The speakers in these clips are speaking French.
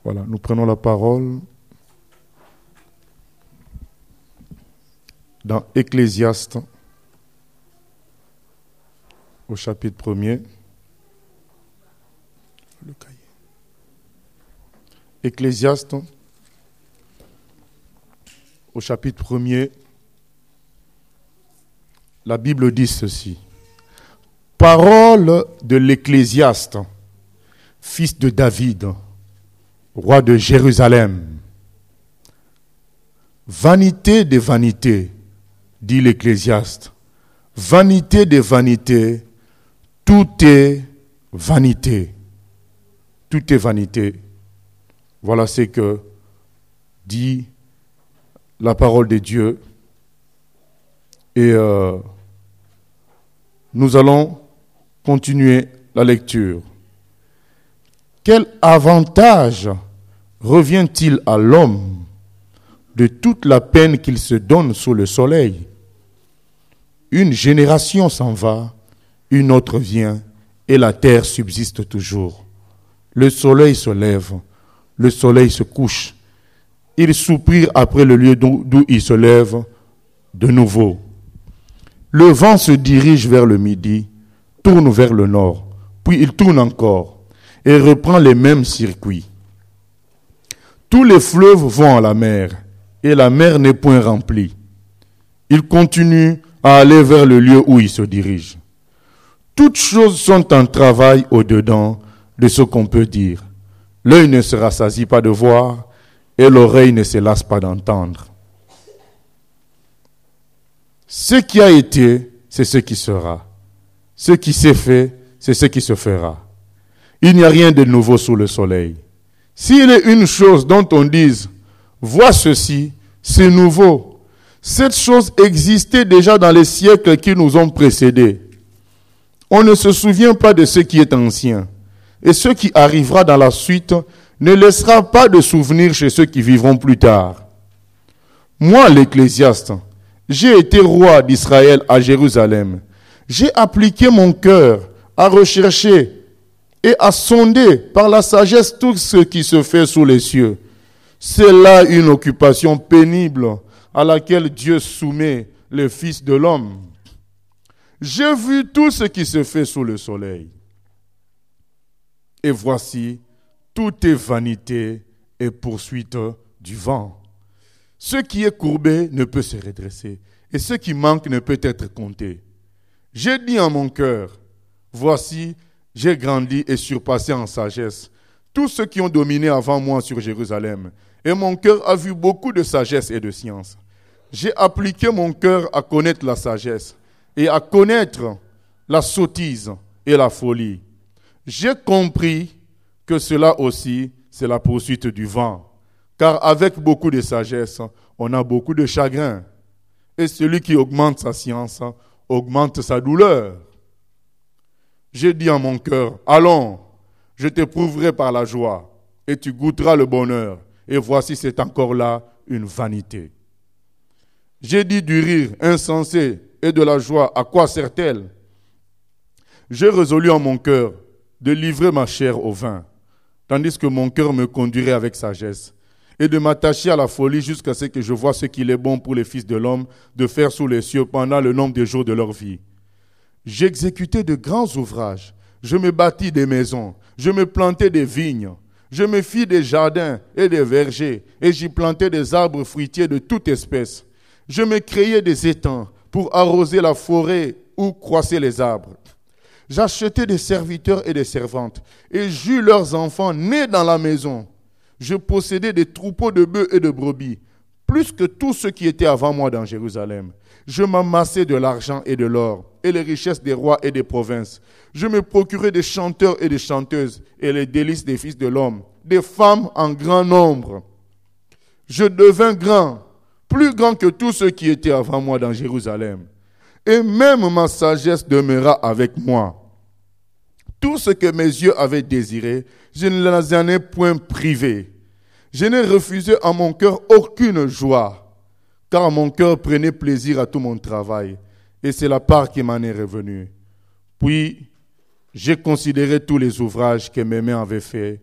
Voilà, nous prenons la parole dans Ecclésiaste, au chapitre 1er. Le cahier. Ecclésiaste, au chapitre 1er, la Bible dit ceci. Parole de l'Ecclésiaste, fils de David, roi de Jérusalem. Vanité des vanités, dit l'Ecclésiaste. Vanité des vanités, tout est vanité. Tout est vanité. Voilà ce que dit la parole de Dieu. Et nous allons continuer la lecture. Quel avantage revient-il à l'homme de toute la peine qu'il se donne sous le soleil? Une génération s'en va, une autre vient, et la terre subsiste toujours. Le soleil se lève, le soleil se couche. Il soupire après le lieu d'où il se lève de nouveau. Le vent se dirige vers le midi, tourne vers le nord, puis il tourne encore et reprend les mêmes circuits. Tous les fleuves vont à la mer, et la mer n'est point remplie. Il continue à aller vers le lieu où il se dirige. Toutes choses sont en travail au-dedans de ce qu'on peut dire. L'œil ne se rassasie pas de voir, et l'oreille ne se lasse pas d'entendre. Ce qui a été, c'est ce qui sera. Ce qui s'est fait, c'est ce qui se fera. Il n'y a rien de nouveau sous le soleil. S'il est une chose dont on dise, vois ceci, c'est nouveau. Cette chose existait déjà dans les siècles qui nous ont précédés. On ne se souvient pas de ce qui est ancien. Et ce qui arrivera dans la suite ne laissera pas de souvenir chez ceux qui vivront plus tard. Moi, l'Ecclésiaste, j'ai été roi d'Israël à Jérusalem. J'ai appliqué mon cœur à rechercher et à sonder par la sagesse tout ce qui se fait sous les cieux. C'est là une occupation pénible à laquelle Dieu soumet le Fils de l'homme. J'ai vu tout ce qui se fait sous le soleil. Et voici, tout est vanité et poursuite du vent. Ce qui est courbé ne peut se redresser, et ce qui manque ne peut être compté. J'ai dit en mon cœur, voici, j'ai grandi et surpassé en sagesse tous ceux qui ont dominé avant moi sur Jérusalem. Et mon cœur a vu beaucoup de sagesse et de science. J'ai appliqué mon cœur à connaître la sagesse et à connaître la sottise et la folie. J'ai compris que cela aussi, c'est la poursuite du vent. Car avec beaucoup de sagesse, on a beaucoup de chagrin. Et celui qui augmente sa science augmente sa douleur. J'ai dit en mon cœur, allons, je t'éprouverai par la joie, et tu goûteras le bonheur. Et voici, c'est encore là une vanité. J'ai dit du rire insensé et de la joie, à quoi sert-elle? J'ai résolu en mon cœur de livrer ma chair au vin, tandis que mon cœur me conduirait avec sagesse, et de m'attacher à la folie jusqu'à ce que je voie ce qu'il est bon pour les fils de l'homme de faire sous les cieux pendant le nombre des jours de leur vie. J'exécutais de grands ouvrages, je me bâtis des maisons, je me plantais des vignes, je me fis des jardins et des vergers, et j'y plantais des arbres fruitiers de toute espèce. Je me créais des étangs pour arroser la forêt où croissaient les arbres. J'achetais des serviteurs et des servantes, et j'eus leurs enfants nés dans la maison. Je possédais des troupeaux de bœufs et de brebis, plus que tous ceux qui étaient avant moi dans Jérusalem. Je m'amassais de l'argent et de l'or, et les richesses des rois et des provinces. Je me procurais des chanteurs et des chanteuses, et les délices des fils de l'homme, des femmes en grand nombre. Je devins grand, plus grand que tous ceux qui étaient avant moi dans Jérusalem. Et même ma sagesse demeura avec moi. Tout ce que mes yeux avaient désiré, je ne les en ai point privé. Je n'ai refusé en mon cœur aucune joie, car mon cœur prenait plaisir à tout mon travail, et c'est la part qui m'en est revenue. Puis, j'ai considéré tous les ouvrages que mes mains avaient faits,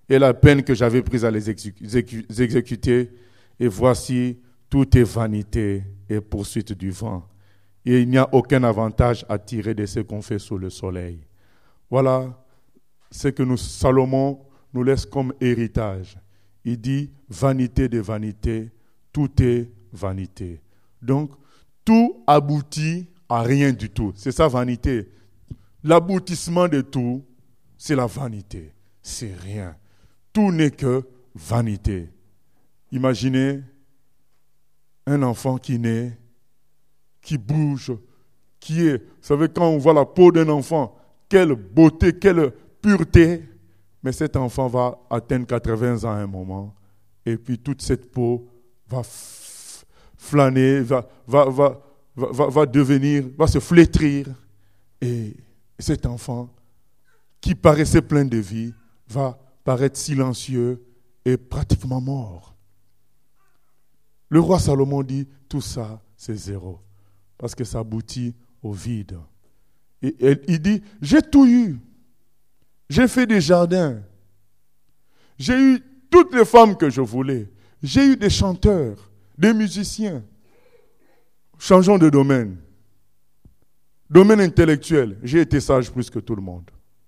et la peine que j'avais prise à les exécuter, et voici, tout est vanité et poursuite du vent. Et il n'y a aucun avantage à tirer de ce qu'on fait sous le soleil. Voilà ce que Salomon nous laisse comme héritage. Il dit, vanité de vanité, tout est vanité. Donc, tout aboutit à rien du tout. C'est ça, vanité. L'aboutissement de tout, c'est la vanité. C'est rien. Tout n'est que vanité. Imaginez un enfant qui naît, qui bouge, qui est... Vous savez, quand on voit la peau d'un enfant, quelle beauté, quelle pureté. Mais cet enfant va atteindre 80 ans à un moment. Et puis toute cette peau va flâner, va devenir, va se flétrir. Et cet enfant, qui paraissait plein de vie, va paraître silencieux et pratiquement mort. Le roi Salomon dit, tout ça, c'est zéro. Parce que ça aboutit au vide. Et il dit, j'ai tout eu. J'ai fait des jardins. J'ai eu toutes les femmes que je voulais. J'ai eu des chanteurs, des musiciens. Changeons de domaine. Domaine intellectuel, j'ai été sage plus que tout le monde.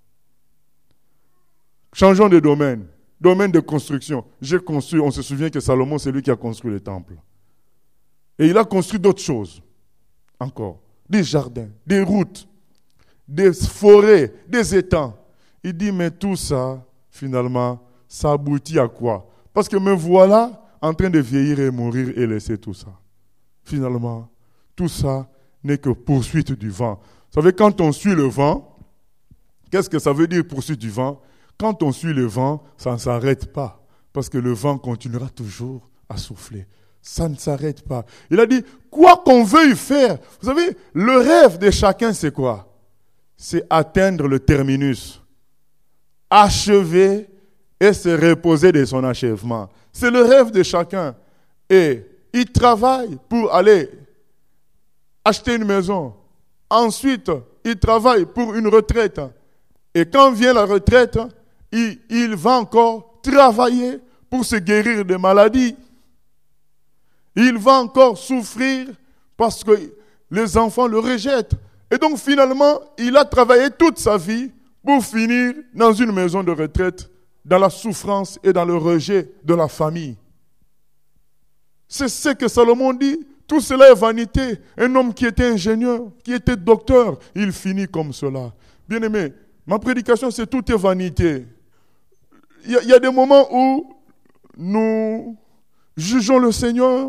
Changeons de domaine. Domaine de construction. J'ai construit, on se souvient que Salomon, c'est lui qui a construit le temple. Et il a construit d'autres choses. Encore. Des jardins, des routes, des forêts, des étangs. Il dit, mais tout ça, finalement, ça aboutit à quoi? Parce que me voilà en train de vieillir et mourir et laisser tout ça. Finalement, tout ça n'est que poursuite du vent. Vous savez, quand on suit le vent, qu'est-ce que ça veut dire poursuite du vent? Quand on suit le vent, ça ne s'arrête pas. Parce que le vent continuera toujours à souffler. Ça ne s'arrête pas. Il a dit, quoi qu'on veuille faire. Vous savez, le rêve de chacun, c'est quoi? C'est atteindre le terminus. Achever et se reposer de son achèvement. C'est le rêve de chacun. Et il travaille pour aller acheter une maison. Ensuite, il travaille pour une retraite. Et quand vient la retraite, il va encore travailler pour se guérir de maladies. Il va encore souffrir parce que les enfants le rejettent. Et donc finalement, il a travaillé toute sa vie pour finir dans une maison de retraite, dans la souffrance et dans le rejet de la famille. C'est ce que Salomon dit. Tout cela est vanité. Un homme qui était ingénieur, qui était docteur, il finit comme cela. Bien-aimé, ma prédication, c'est tout est vanité. Il y a des moments où nous jugeons le Seigneur.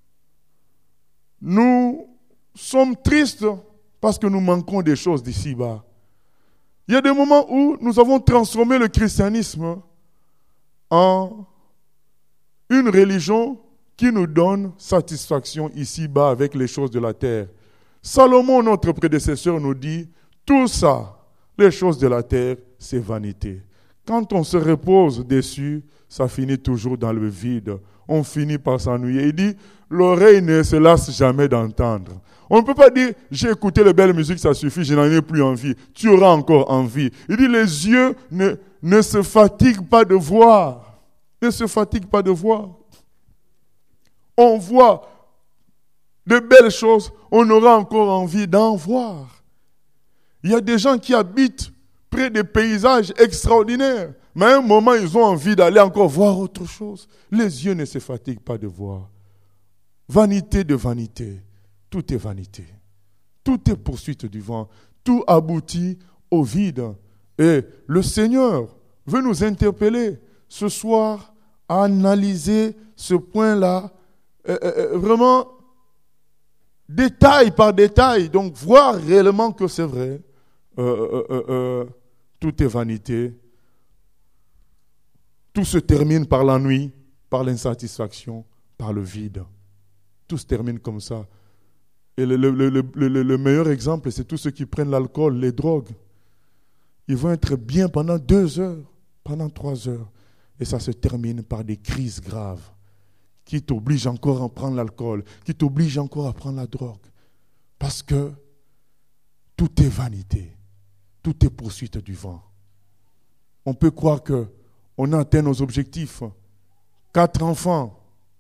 Nous sommes tristes parce que nous manquons des choses d'ici-bas. Il y a des moments où nous avons transformé le christianisme en une religion qui nous donne satisfaction ici-bas avec les choses de la terre. Salomon, notre prédécesseur, nous dit, tout ça, les choses de la terre, c'est vanité. Quand on se repose dessus, ça finit toujours dans le vide. On finit par s'ennuyer. Il dit, l'oreille ne se lasse jamais d'entendre. On ne peut pas dire, j'ai écouté les belles musiques, ça suffit, je n'en ai plus envie. Tu auras encore envie. Il dit, les yeux ne se fatiguent pas de voir. Ne se fatiguent pas de voir. On voit de belles choses, on aura encore envie d'en voir. Il y a des gens qui habitent près des paysages extraordinaires, mais à un moment, ils ont envie d'aller encore voir autre chose. Les yeux ne se fatiguent pas de voir. Vanité de vanité, tout est vanité. Tout est poursuite du vent. Tout aboutit au vide. Et le Seigneur veut nous interpeller ce soir à analyser ce point-là, vraiment détail par détail, donc voir réellement que c'est vrai. Tout est vanité. Tout se termine par l'ennui, par l'insatisfaction, par le vide. Tout se termine comme ça. Et le meilleur exemple, c'est tous ceux qui prennent l'alcool, les drogues. Ils vont être bien pendant 2 heures, pendant 3 heures. Et ça se termine par des crises graves qui t'obligent encore à prendre l'alcool, qui t'obligent encore à prendre la drogue. Parce que tout est vanité. Tout est poursuite du vent. On peut croire que on a atteint nos objectifs. 4 enfants.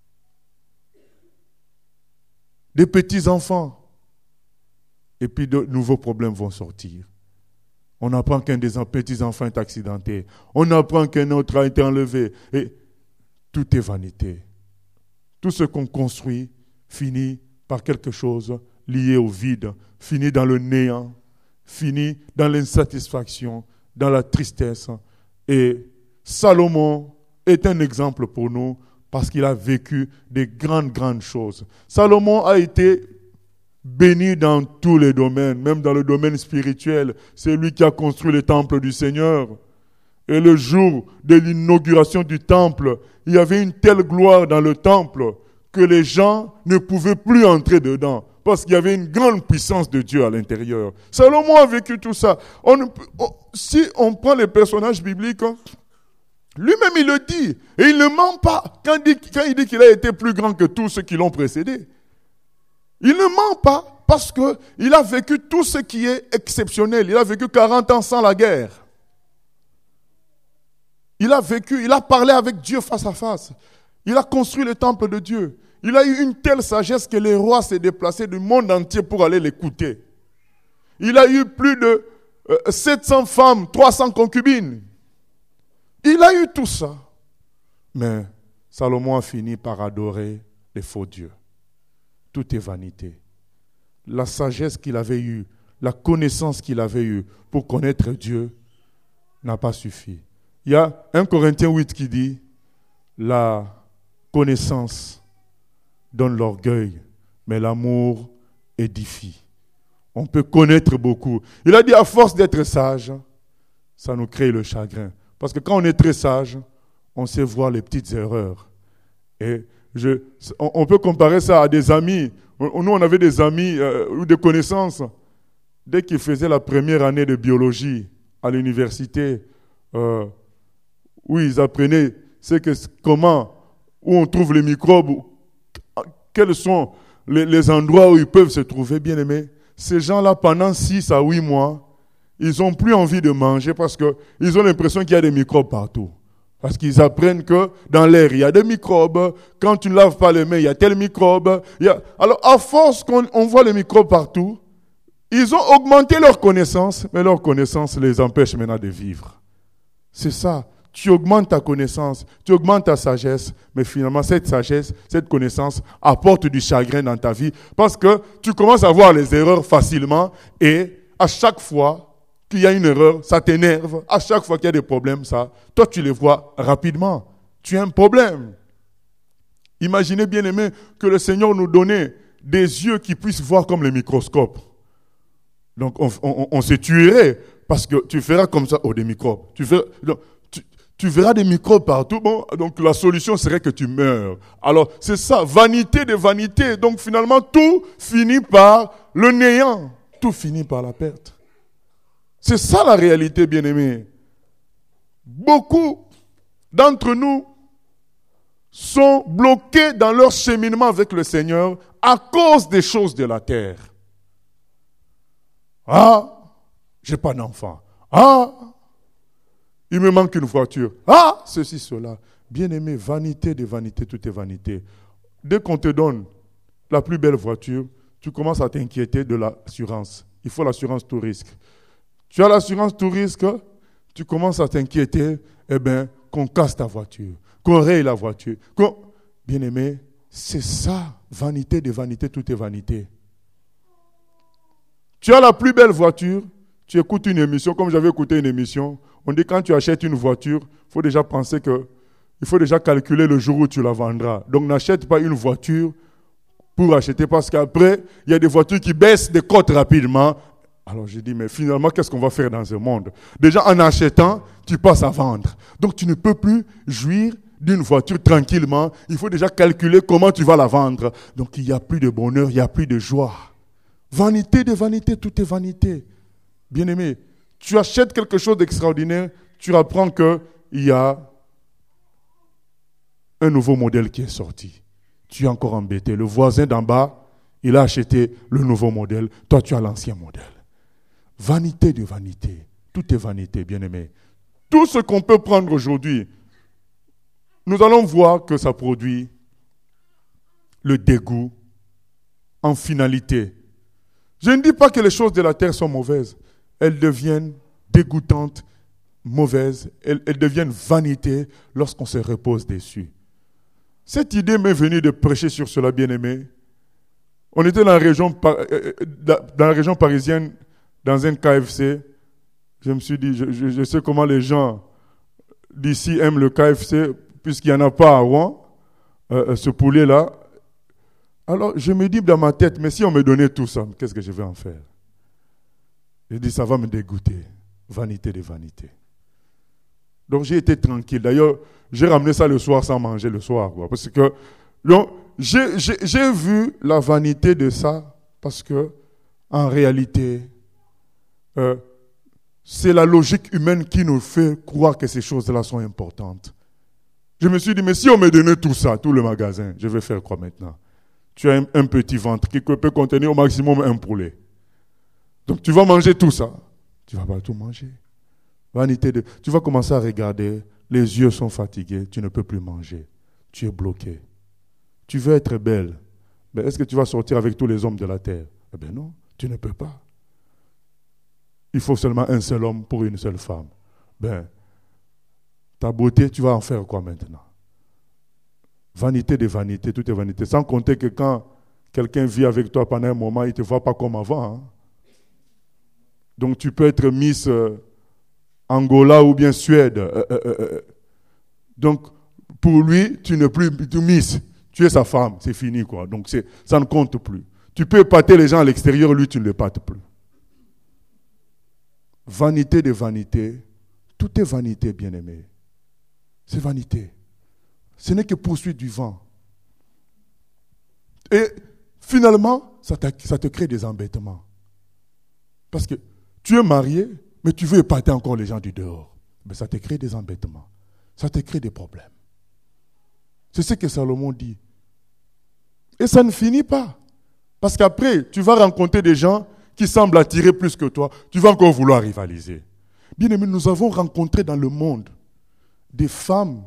Des petits-enfants. Et puis de nouveaux problèmes vont sortir. On apprend qu'un des petits-enfants est accidenté. On apprend qu'un autre a été enlevé. Et tout est vanité. Tout ce qu'on construit finit par quelque chose lié au vide, finit dans le néant, finit dans l'insatisfaction, dans la tristesse. Et Salomon est un exemple pour nous parce qu'il a vécu des grandes choses. Salomon a été béni dans tous les domaines, même dans le domaine spirituel. C'est lui qui a construit le temple du Seigneur. Et le jour de l'inauguration du temple, il y avait une telle gloire dans le temple que les gens ne pouvaient plus entrer dedans parce qu'il y avait une grande puissance de Dieu à l'intérieur. Salomon a vécu tout ça. Si on prend les personnages bibliques, lui-même il le dit, et il ne ment pas quand il dit qu'il a été plus grand que tous ceux qui l'ont précédé. Il ne ment pas parce qu'il a vécu tout ce qui est exceptionnel. Il a vécu 40 ans sans la guerre. Il a parlé avec Dieu face à face. Il a construit le temple de Dieu. Il a eu une telle sagesse que les rois s'est déplacés du monde entier pour aller l'écouter. Il a eu plus de 700 femmes, 300 concubines. Il a eu tout ça. Mais Salomon a fini par adorer les faux dieux. Tout est vanité. La sagesse qu'il avait eue, la connaissance qu'il avait eue pour connaître Dieu n'a pas suffi. Il y a 1 Corinthiens 8 qui dit « La connaissance donne l'orgueil, mais l'amour édifie. » On peut connaître beaucoup. Il a dit à force d'être sage, ça nous crée le chagrin. Parce que quand on est très sage, on sait voir les petites erreurs. Et on peut comparer ça à des amis. Nous, on avait des amis ou des connaissances. Dès qu'ils faisaient la première année de biologie à l'université, où ils apprenaient où on trouve les microbes, quels sont les endroits où ils peuvent se trouver, bien aimés. Ces gens-là, pendant 6 à 8 mois, ils n'ont plus envie de manger parce qu'ils ont l'impression qu'il y a des microbes partout. Parce qu'ils apprennent que dans l'air, il y a des microbes. Quand tu ne laves pas les mains, il y a tel microbe. Alors, à force qu'on voit les microbes partout, ils ont augmenté leur connaissance, mais leur connaissance les empêche maintenant de vivre. C'est ça. Tu augmentes ta connaissance, tu augmentes ta sagesse, mais finalement, cette sagesse, cette connaissance apporte du chagrin dans ta vie parce que tu commences à voir les erreurs facilement et à chaque fois qu'il y a une erreur, ça t'énerve. À chaque fois qu'il y a des problèmes, toi, tu les vois rapidement. Tu as un problème. Imaginez, bien aimé, que le Seigneur nous donnait des yeux qui puissent voir comme les microscopes. Donc, on se tuerait parce que tu feras comme ça, des microbes. Tu verras des microbes partout. Bon, donc, la solution serait que tu meurs. Alors, c'est ça, vanité de vanité. Donc, finalement, tout finit par le néant. Tout finit par la perte. C'est ça la réalité, bien-aimés. Beaucoup d'entre nous sont bloqués dans leur cheminement avec le Seigneur à cause des choses de la terre. Ah, j'ai pas d'enfant. Ah, il me manque une voiture. Ah, ceci, cela. Bien-aimé, vanité de vanité, tout est vanité. Dès qu'on te donne la plus belle voiture, tu commences à t'inquiéter de l'assurance. Il faut l'assurance tout risque. Tu as l'assurance tout risque, tu commences à t'inquiéter, qu'on casse ta voiture, qu'on raye la voiture. Bien-aimé, c'est ça, vanité de vanité, tout est vanité. Tu as la plus belle voiture, tu écoutes une émission, comme j'avais écouté une émission, on dit quand tu achètes une voiture, il faut déjà penser il faut déjà calculer le jour où tu la vendras. Donc n'achète pas une voiture pour acheter, parce qu'après, il y a des voitures qui baissent de cote rapidement. Alors j'ai dit, mais finalement, qu'est-ce qu'on va faire dans ce monde? Déjà, en achetant, tu passes à vendre. Donc tu ne peux plus jouir d'une voiture tranquillement. Il faut déjà calculer comment tu vas la vendre. Donc il n'y a plus de bonheur, il n'y a plus de joie. Vanité de vanité, tout est vanité. Bien-aimé, tu achètes quelque chose d'extraordinaire, tu apprends qu'il y a un nouveau modèle qui est sorti. Tu es encore embêté. Le voisin d'en bas, il a acheté le nouveau modèle. Toi, tu as l'ancien modèle. Vanité de vanité. Tout est vanité, bien-aimé. Tout ce qu'on peut prendre aujourd'hui, nous allons voir que ça produit le dégoût en finalité. Je ne dis pas que les choses de la terre sont mauvaises. Elles deviennent dégoûtantes, mauvaises. Elles deviennent vanité lorsqu'on se repose dessus. Cette idée m'est venue de prêcher sur cela, bien-aimé. On était dans la région parisienne, dans un KFC. Je me suis dit, je sais comment les gens d'ici aiment le KFC, puisqu'il n'y en a pas à Rouen, ce poulet-là. Alors, je me dis dans ma tête, mais si on me donnait tout ça, qu'est-ce que je vais en faire? Je dis, ça va me dégoûter. Vanité de vanité. Donc, j'ai été tranquille. D'ailleurs, j'ai ramené ça le soir sans manger le soir. Quoi, parce que donc, j'ai vu la vanité de ça, parce que, en réalité, c'est la logique humaine qui nous fait croire que ces choses-là sont importantes. Je me suis dit, mais si on me donnait tout ça, tout le magasin, je vais faire quoi maintenant? Tu as un petit ventre qui peut contenir au maximum un poulet. Donc tu vas manger tout ça. Tu ne vas pas tout manger. Vanité de... Tu vas commencer à regarder, les yeux sont fatigués, tu ne peux plus manger. Tu es bloqué. Tu veux être belle, mais est-ce que tu vas sortir avec tous les hommes de la terre? Eh bien non, tu ne peux pas. Il faut seulement un seul homme pour une seule femme. Ben, ta beauté, tu vas en faire quoi maintenant? Vanité de vanité, tout est vanité. Sans compter que quand quelqu'un vit avec toi pendant un moment, il ne te voit pas comme avant. Hein? Donc tu peux être Miss Angola ou bien Suède. Donc pour lui, tu n'es plus Miss. Tu es sa femme, c'est fini quoi. Donc ça ne compte plus. Tu peux épater les gens à l'extérieur, lui tu ne l'épates plus. Vanité de vanité, tout est vanité, bien-aimé. C'est vanité. Ce n'est que poursuite du vent. Et finalement, ça te crée des embêtements. Parce que tu es marié, mais tu veux épater encore les gens du dehors. Mais ça te crée des embêtements. Ça te crée des problèmes. C'est ce que Salomon dit. Et ça ne finit pas. Parce qu'après, tu vas rencontrer des gens qui semblent attirer plus que toi. Tu vas encore vouloir rivaliser. Bien aimé, nous avons rencontré dans le monde des femmes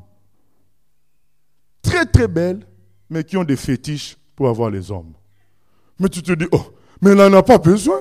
très très belles, mais qui ont des fétiches pour avoir les hommes. Mais tu te dis, oh, mais elle n'en a pas besoin.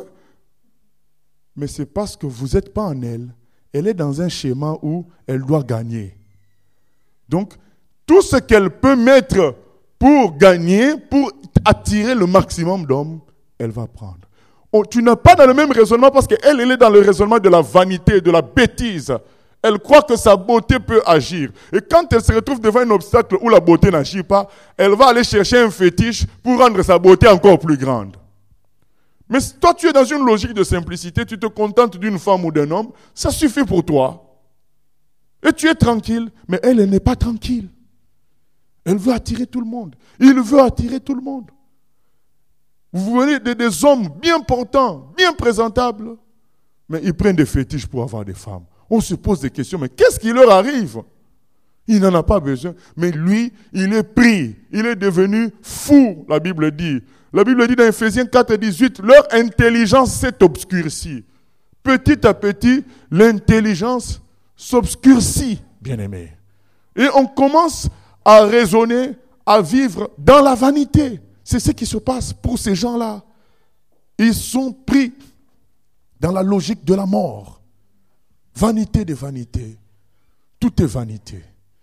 Mais c'est parce que vous n'êtes pas en elle. Elle est dans un schéma où elle doit gagner. Donc, tout ce qu'elle peut mettre pour gagner, pour attirer le maximum d'hommes, elle va prendre. Oh, tu n'es pas dans le même raisonnement parce qu'elle est dans le raisonnement de la vanité, de la bêtise. Elle croit que sa beauté peut agir. Et quand elle se retrouve devant un obstacle où la beauté n'agit pas, elle va aller chercher un fétiche pour rendre sa beauté encore plus grande. Mais toi, tu es dans une logique de simplicité, tu te contentes d'une femme ou d'un homme, ça suffit pour toi. Et tu es tranquille, mais elle n'est pas tranquille. Elle veut attirer tout le monde. Il veut attirer tout le monde. Vous voyez des hommes bien portants, bien présentables, mais ils prennent des fétiches pour avoir des femmes. On se pose des questions, mais qu'est-ce qui leur arrive? Il n'en a pas besoin. Mais lui, il est pris. Il est devenu fou, la Bible dit. La Bible dit dans Ephésiens 4:18, leur intelligence s'est obscurcie. Petit à petit, l'intelligence s'obscurcit, bien-aimé. Et on commence à raisonner, à vivre dans la vanité. C'est ce qui se passe pour ces gens-là. Ils sont pris dans la logique de la mort. Vanité de vanité. Tout est vanité.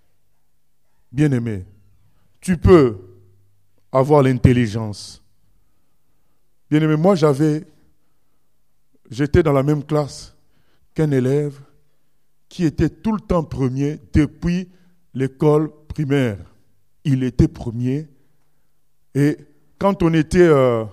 Bien-aimé, tu peux avoir l'intelligence. Bien-aimé, moi j'étais dans la même classe qu'un élève qui était tout le temps premier depuis l'école primaire. Il était premier. Et quand on était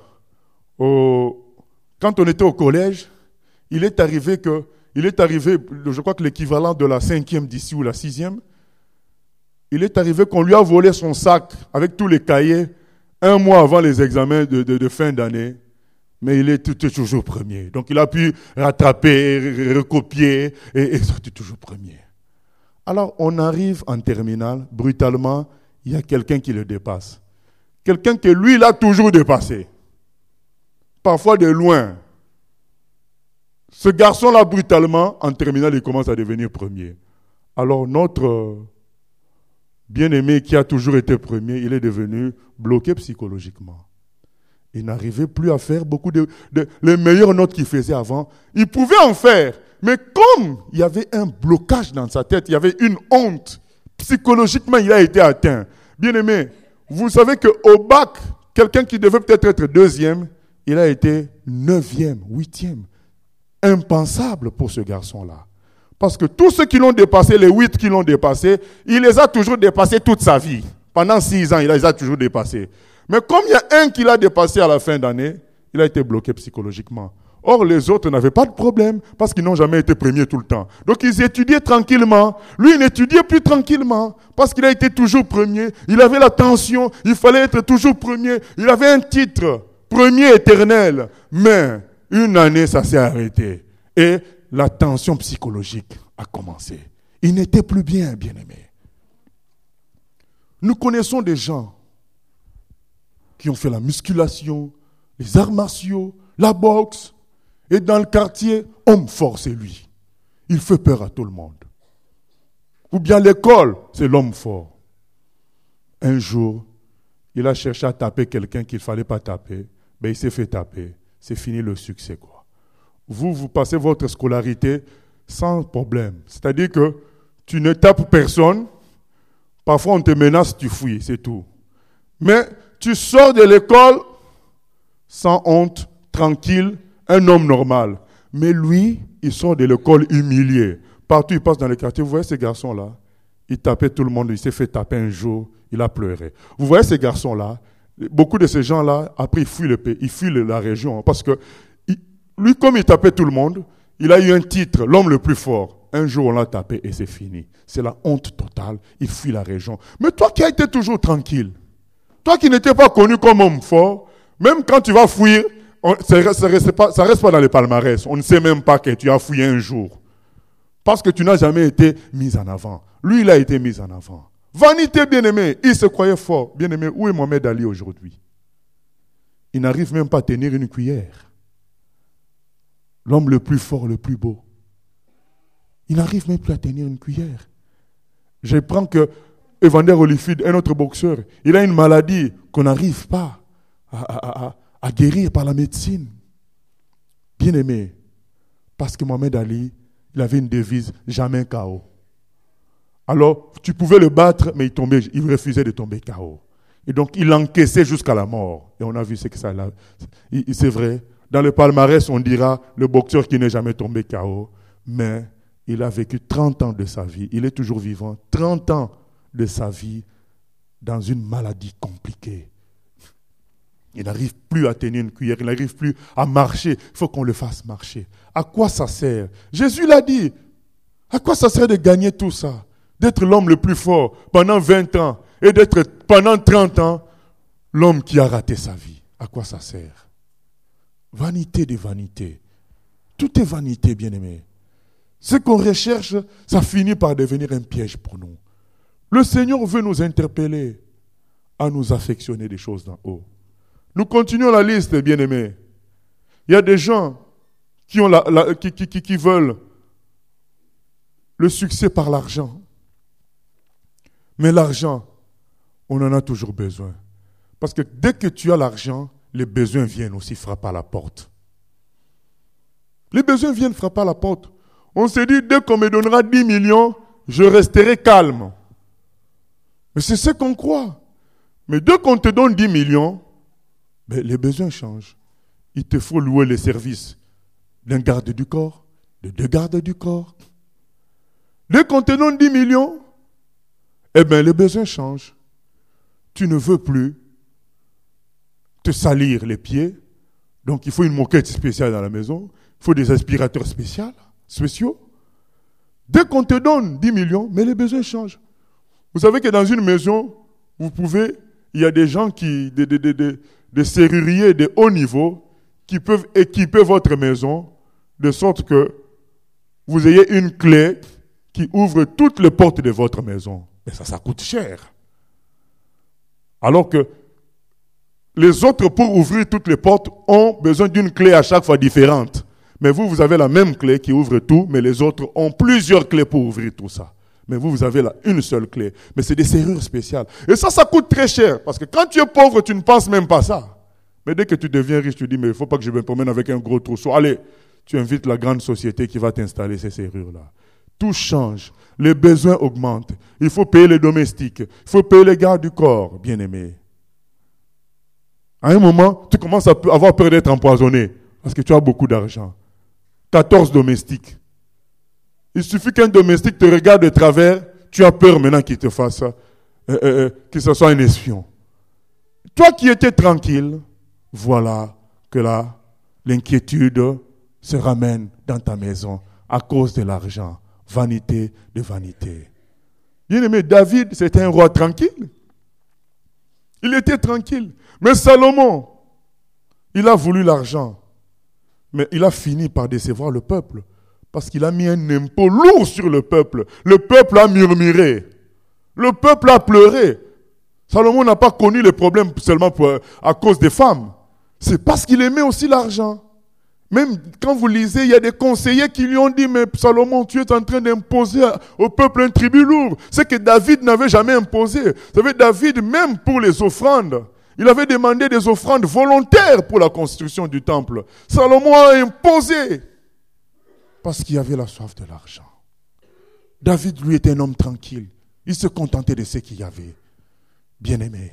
au collège, il est arrivé, je crois que l'équivalent de la 5e d'ici ou la 6e, il est arrivé qu'on lui a volé son sac avec tous les cahiers un mois avant les examens de fin d'année. Mais il était toujours premier. Donc il a pu rattraper, recopier et sortir toujours premier. Alors on arrive en terminale, brutalement, il y a quelqu'un qui le dépasse. Quelqu'un que lui, il a toujours dépassé. Parfois de loin. Ce garçon-là, brutalement, en terminale, il commence à devenir premier. Alors notre bien-aimé qui a toujours été premier, il est devenu bloqué psychologiquement. Il n'arrivait plus à faire beaucoup les meilleures notes qu'il faisait avant. Il pouvait en faire, mais comme il y avait un blocage dans sa tête, il y avait une honte, psychologiquement il a été atteint. Bien-aimé, vous savez qu'au bac, quelqu'un qui devait peut-être être deuxième, il a été 9e, 8e. Impensable pour ce garçon-là. Parce que tous ceux qui l'ont dépassé, les 8 qui l'ont dépassé, il les a toujours dépassés toute sa vie. Pendant 6 ans, il les a toujours dépassés. Mais comme il y a un qui l'a dépassé à la fin d'année, il a été bloqué psychologiquement. Or, les autres n'avaient pas de problème parce qu'ils n'ont jamais été premiers tout le temps. Donc, ils étudiaient tranquillement. Lui, il n'étudiait plus tranquillement parce qu'il a été toujours premier. Il avait la tension. Il fallait être toujours premier. Il avait un titre, premier éternel. Mais une année, ça s'est arrêté. Et la tension psychologique a commencé. Il n'était plus bien, bien-aimé. Nous connaissons des gens qui ont fait la musculation, les arts martiaux, la boxe. Et dans le quartier, homme fort, c'est lui. Il fait peur à tout le monde. Ou bien l'école, c'est l'homme fort. Un jour, il a cherché à taper quelqu'un qu'il ne fallait pas taper. Ben, il s'est fait taper. C'est fini le succès, quoi. Vous passez votre scolarité sans problème. C'est-à-dire que tu ne tapes personne. Parfois, on te menace, tu fuis, c'est tout. Mais tu sors de l'école sans honte, tranquille, un homme normal. Mais lui, il sort de l'école humilié. Partout, il passe dans les quartiers. Vous voyez ces garçons-là? Il tapait tout le monde. Il s'est fait taper un jour. Il a pleuré. Vous voyez ces garçons-là? Beaucoup de ces gens-là, après, ils fuient le pays. Ils fuient la région. Parce que lui, comme il tapait tout le monde, il a eu un titre, l'homme le plus fort. Un jour, on l'a tapé et c'est fini. C'est la honte totale. Il fuit la région. Mais toi qui as été toujours tranquille, toi qui n'étais pas connu comme homme fort, même quand tu vas fuir, ça reste pas dans les palmarès. On ne sait même pas que tu as fouillé un jour. Parce que tu n'as jamais été mis en avant. Lui, il a été mis en avant. Vanité, bien-aimé. Il se croyait fort. Bien-aimé, où est Mohamed Ali aujourd'hui? Il n'arrive même pas à tenir une cuillère. L'homme le plus fort, le plus beau. Il n'arrive même plus à tenir une cuillère. Je prends que Evander Holyfield, un autre boxeur, il a une maladie qu'on n'arrive pas à guérir par la médecine. Bien-aimé, parce que Mohamed Ali, il avait une devise, jamais KO. Alors, tu pouvais le battre, mais il refusait de tomber KO. Et donc, il encaissait jusqu'à la mort. Et on a vu ce que ça a. C'est vrai, dans le palmarès, on dira le boxeur qui n'est jamais tombé KO, mais il a vécu 30 ans de sa vie. Il est toujours vivant. 30 ans de sa vie dans une maladie compliquée. Il n'arrive plus à tenir une cuillère, il n'arrive plus à marcher. Il faut qu'on le fasse marcher. À quoi ça sert? Jésus l'a dit. À quoi ça sert de gagner tout ça? D'être l'homme le plus fort pendant 20 ans et d'être pendant 30 ans l'homme qui a raté sa vie. À quoi ça sert? Vanité de vanité. Tout est vanité, bien-aimé. Ce qu'on recherche, ça finit par devenir un piège pour nous. Le Seigneur veut nous interpeller à nous affectionner des choses d'en haut. Nous continuons la liste, bien-aimés. Il y a des gens qui veulent le succès par l'argent. Mais l'argent, on en a toujours besoin. Parce que dès que tu as l'argent, les besoins viennent aussi frapper à la porte. Les besoins viennent frapper à la porte. On se dit, dès qu'on me donnera 10 millions, je resterai calme. Mais c'est ce qu'on croit. Mais dès qu'on te donne 10 millions, ben, les besoins changent. Il te faut louer les services d'un garde du corps, de 2 gardes du corps. Dès qu'on te donne 10 millions, eh bien, les besoins changent. Tu ne veux plus te salir les pieds. Donc, il faut une moquette spéciale dans la maison. Il faut des aspirateurs spéciaux. Dès qu'on te donne 10 millions, mais les besoins changent. Vous savez que dans une maison, il y a des gens des serruriers de haut niveau qui peuvent équiper votre maison de sorte que vous ayez une clé qui ouvre toutes les portes de votre maison. Mais ça coûte cher. Alors que les autres, pour ouvrir toutes les portes, ont besoin d'une clé à chaque fois différente. Mais vous avez la même clé qui ouvre tout, mais les autres ont plusieurs clés pour ouvrir tout ça. Mais vous avez là une seule clé. Mais c'est des serrures spéciales. Et ça coûte très cher. Parce que quand tu es pauvre, tu ne penses même pas ça. Mais dès que tu deviens riche, tu dis, mais il ne faut pas que je me promène avec un gros trousseau. Allez, tu invites la grande société qui va t'installer ces serrures-là. Tout change. Les besoins augmentent. Il faut payer les domestiques. Il faut payer les gardes du corps, bien-aimés. À un moment, tu commences à avoir peur d'être empoisonné. Parce que tu as beaucoup d'argent. 14 domestiques. Il suffit qu'un domestique te regarde de travers, tu as peur maintenant qu'il te fasse, que ce soit un espion. Toi qui étais tranquille, voilà que là, l'inquiétude se ramène dans ta maison à cause de l'argent. Vanité de vanité. Bien-aimé, David, c'était un roi tranquille. Il était tranquille. Mais Salomon, il a voulu l'argent. Mais il a fini par décevoir le peuple. Parce qu'il a mis un impôt lourd sur le peuple. Le peuple a murmuré. Le peuple a pleuré. Salomon n'a pas connu les problèmes seulement à cause des femmes. C'est parce qu'il aimait aussi l'argent. Même quand vous lisez, il y a des conseillers qui lui ont dit, mais Salomon, tu es en train d'imposer au peuple un tribut lourd. C'est que David n'avait jamais imposé. Vous savez, David, même pour les offrandes, il avait demandé des offrandes volontaires pour la construction du temple. Salomon a imposé parce qu'il avait la soif de l'argent. David, lui, était un homme tranquille. Il se contentait de ce qu'il y avait. Bien-aimé,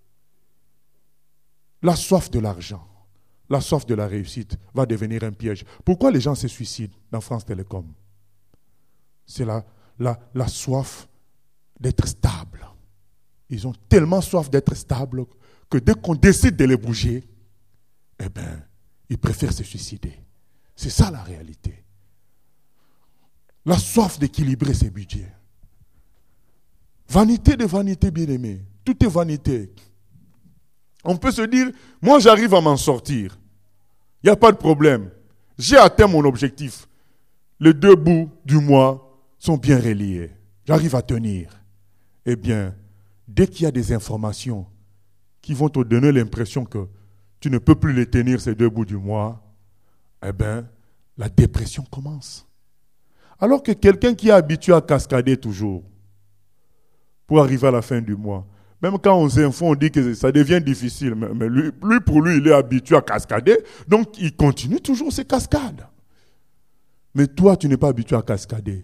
la soif de l'argent, la soif de la réussite va devenir un piège. Pourquoi les gens se suicident dans France Télécom? C'est la soif d'être stable. Ils ont tellement soif d'être stable que dès qu'on décide de les bouger, ils préfèrent se suicider. C'est ça la réalité. La soif d'équilibrer ses budgets. Vanité de vanité, bien-aimé. Tout est vanité. On peut se dire, moi j'arrive à m'en sortir. Il n'y a pas de problème. J'ai atteint mon objectif. Les deux bouts du mois sont bien reliés. J'arrive à tenir. Eh bien, dès qu'il y a des informations qui vont te donner l'impression que tu ne peux plus les tenir ces deux bouts du mois, la dépression commence. Alors que quelqu'un qui est habitué à cascader toujours, pour arriver à la fin du mois, même quand on s'informe, on dit que ça devient difficile, mais lui, pour lui, il est habitué à cascader, donc il continue toujours ses cascades. Mais toi, tu n'es pas habitué à cascader.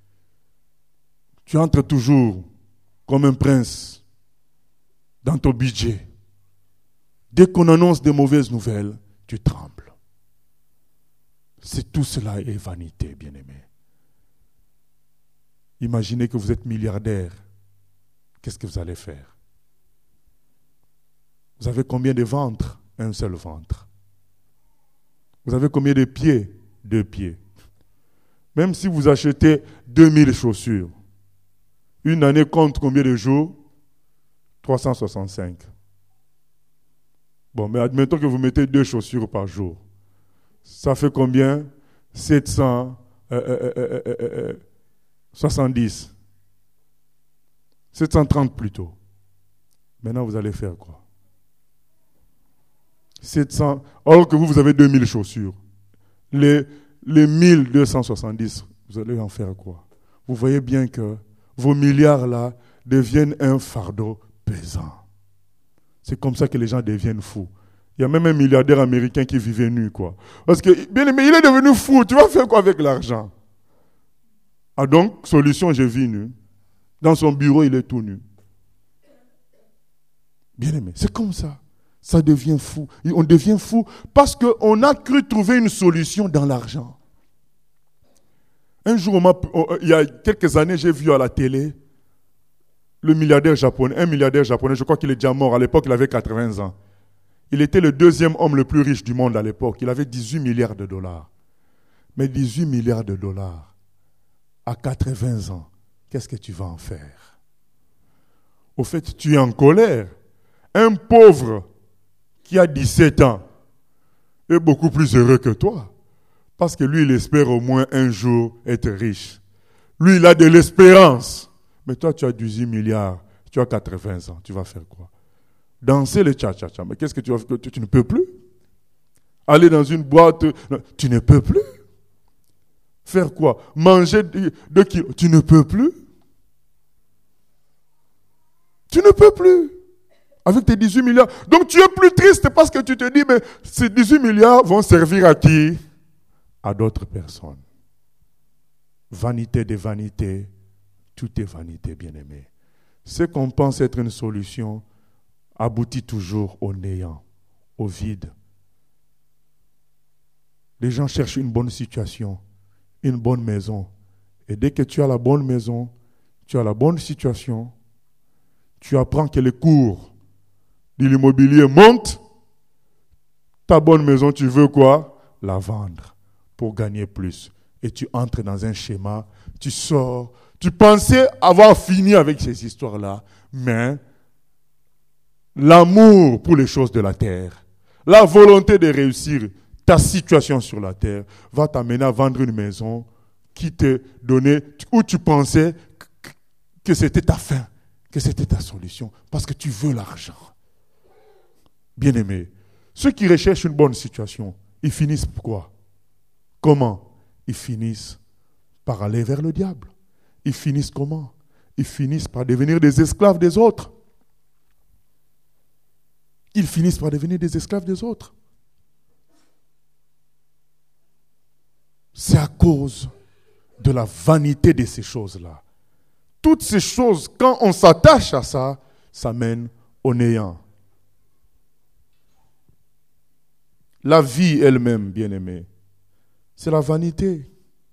Tu entres toujours comme un prince dans ton budget. Dès qu'on annonce des mauvaises nouvelles, tu trembles. C'est tout cela est vanité, bien-aimé. Imaginez que vous êtes milliardaire. Qu'est-ce que vous allez faire? Vous avez combien de ventres? Un seul ventre. Vous avez combien de pieds? 2 pieds. Même si vous achetez 2000 chaussures, une année compte combien de jours? 365. Bon, mais admettons que vous mettez 2 chaussures par jour. Ça fait combien? 770. 730 plutôt. Maintenant, vous allez faire quoi? 700. Or que vous avez 2000 chaussures. Les 1270, vous allez en faire quoi? Vous voyez bien que vos milliards là deviennent un fardeau pesant. C'est comme ça que les gens deviennent fous. Il y a même un milliardaire américain qui vivait nu, quoi. Parce que, bien aimé, il est devenu fou. Tu vas faire quoi avec l'argent? Ah donc, solution, je vis nu. Dans son bureau, il est tout nu. Bien aimé, c'est comme ça. Ça devient fou. On devient fou parce qu'on a cru trouver une solution dans l'argent. Un jour, il y a quelques années, j'ai vu à la télé un milliardaire japonais, je crois qu'il est déjà mort. À l'époque, il avait 80 ans. Il était le 2e homme le plus riche du monde à l'époque. Il avait 18 milliards de dollars. Mais 18 milliards de dollars, à 80 ans, qu'est-ce que tu vas en faire? Au fait, tu es en colère. Un pauvre qui a 17 ans est beaucoup plus heureux que toi. Parce que lui, il espère au moins un jour être riche. Lui, il a de l'espérance. Mais toi, tu as 18 milliards, tu as 80 ans. Tu vas faire quoi? Danser le cha-cha-cha. Mais qu'est-ce que tu vas faire? Tu ne peux plus. Aller dans une boîte, tu ne peux plus. Faire quoi? Manger 2 kilos, tu ne peux plus. Tu ne peux plus. Avec tes 18 milliards. Donc tu es plus triste parce que tu te dis, mais ces 18 milliards vont servir à qui? À d'autres personnes. Vanité des vanités, tout est vanité, bien-aimé. Ce qu'on pense être une solution aboutit toujours au néant, au vide. Les gens cherchent une bonne situation, une bonne maison. Et dès que tu as la bonne maison, tu as la bonne situation, tu apprends que les cours de l'immobilier montent, ta bonne maison, tu veux quoi? La vendre pour gagner plus. Et tu entres dans un schéma, tu sors. Tu pensais avoir fini avec ces histoires-là, mais l'amour pour les choses de la terre, la volonté de réussir ta situation sur la terre va t'amener à vendre une maison qui te donnait, où tu pensais que c'était ta fin, que c'était ta solution, parce que tu veux l'argent. Bien-aimé, ceux qui recherchent une bonne situation, ils finissent par quoi? Comment? Ils finissent par aller vers le diable. Ils finissent comment? Ils finissent par devenir des esclaves des autres. Ils finissent par devenir des esclaves des autres. C'est à cause de la vanité de ces choses-là. Toutes ces choses, quand on s'attache à ça, ça mène au néant. La vie elle-même, bien-aimée, c'est la vanité.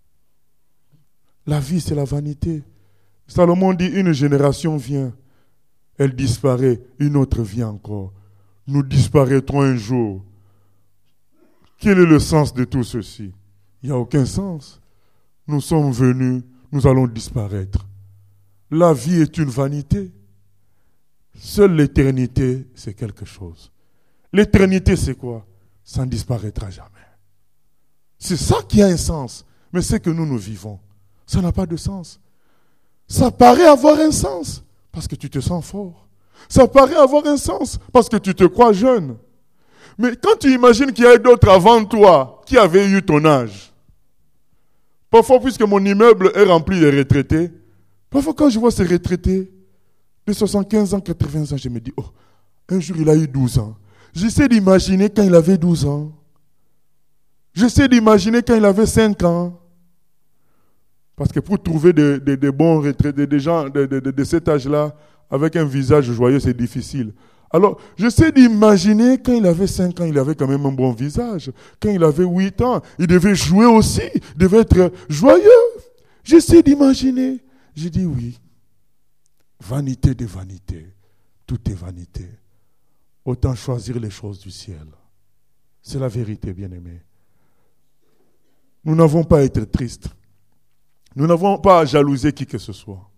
La vie, c'est la vanité. Salomon dit, une génération vient, elle disparaît, une autre vient encore. Nous disparaîtrons un jour. Quel est le sens de tout ceci? Il n'y a aucun sens. Nous sommes venus, nous allons disparaître. La vie est une vanité. Seule l'éternité, c'est quelque chose. L'éternité, c'est quoi? Ça ne disparaîtra jamais. C'est ça qui a un sens. Mais c'est que nous vivons. Ça n'a pas de sens. Ça paraît avoir un sens parce que tu te sens fort. Ça paraît avoir un sens parce que tu te crois jeune. Mais quand tu imagines qu'il y a d'autres avant toi qui avaient eu ton âge, parfois, puisque mon immeuble est rempli de retraités, parfois quand je vois ces retraités de 75 ans, 80 ans, je me dis, oh, un jour il a eu 12 ans. J'essaie d'imaginer quand il avait 12 ans. J'essaie d'imaginer quand il avait 5 ans. Parce que pour trouver des bons retraités, des gens de cet âge-là, avec un visage joyeux, c'est difficile. Alors, j'essaie d'imaginer quand il avait 5 ans, il avait quand même un bon visage. Quand il avait 8 ans, il devait jouer aussi, il devait être joyeux. J'essaie d'imaginer. Je dis oui. Vanité des vanités. Tout est vanité. Autant choisir les choses du ciel. C'est la vérité, bien-aimés. Nous n'avons pas à être tristes. Nous n'avons pas à jalouser qui que ce soit.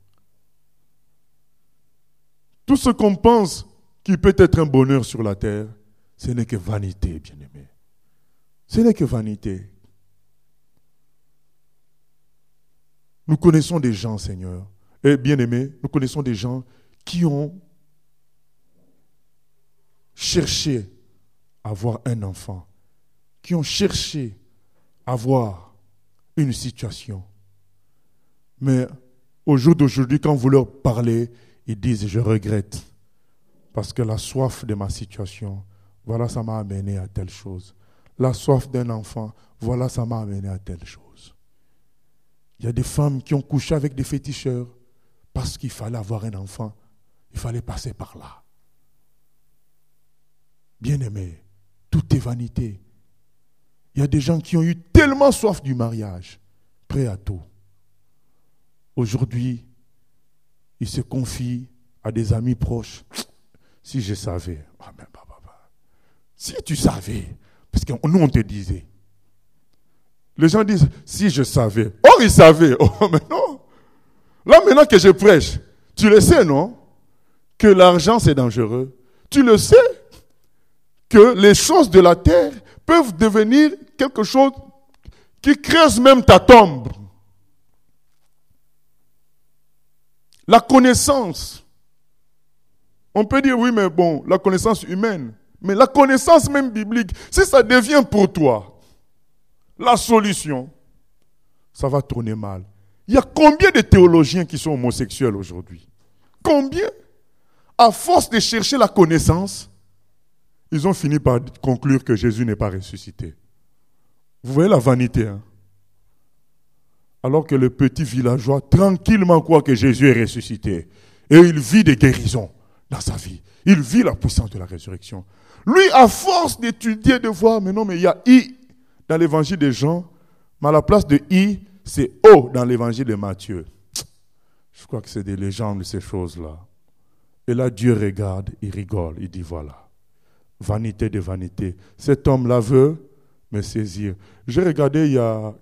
Tout ce qu'on pense qui peut être un bonheur sur la terre, ce n'est que vanité, bien-aimés. Ce n'est que vanité. Nous connaissons des gens, Seigneur, et bien-aimés, nous connaissons des gens qui ont cherché à avoir un enfant, qui ont cherché à avoir une situation. Mais au jour d'aujourd'hui, quand vous leur parlez, ils disent « je regrette ». Parce que la soif de ma situation, voilà, ça m'a amené à telle chose. La soif d'un enfant, voilà, ça m'a amené à telle chose. Il y a des femmes qui ont couché avec des féticheurs parce qu'il fallait avoir un enfant. Il fallait passer par là. Bien-aimés, tout est vanité. Il y a des gens qui ont eu tellement soif du mariage, prêts à tout. Aujourd'hui, ils se confient à des amis proches. Si je savais, si tu savais, parce que nous on te disait. Les gens disent, si je savais. Or ils savaient. Oh, mais non. Là maintenant que je prêche, tu le sais, non? Que l'argent c'est dangereux. Tu le sais que les choses de la terre peuvent devenir quelque chose qui creuse même ta tombe. La connaissance. On peut dire, oui, mais bon, la connaissance humaine. Mais la connaissance même biblique, si ça devient pour toi la solution, ça va tourner mal. Il y a combien de théologiens qui sont homosexuels aujourd'hui? Combien? à force de chercher la connaissance, ils ont fini par conclure que Jésus n'est pas ressuscité. Vous voyez la vanité, hein? Alors que le petit villageois, tranquillement, croit que Jésus est ressuscité. Et il vit des guérisons dans sa vie. Il vit la puissance de la résurrection. Lui, à force d'étudier, de voir, mais non, mais il y a I dans l'évangile de Jean, mais à la place de I, c'est O dans l'évangile de Matthieu. Je crois que c'est des légendes, ces choses-là. Et là, Dieu regarde, il rigole, il dit voilà, vanité de vanité. Cet homme-là veut me saisir. J'ai regardé il y a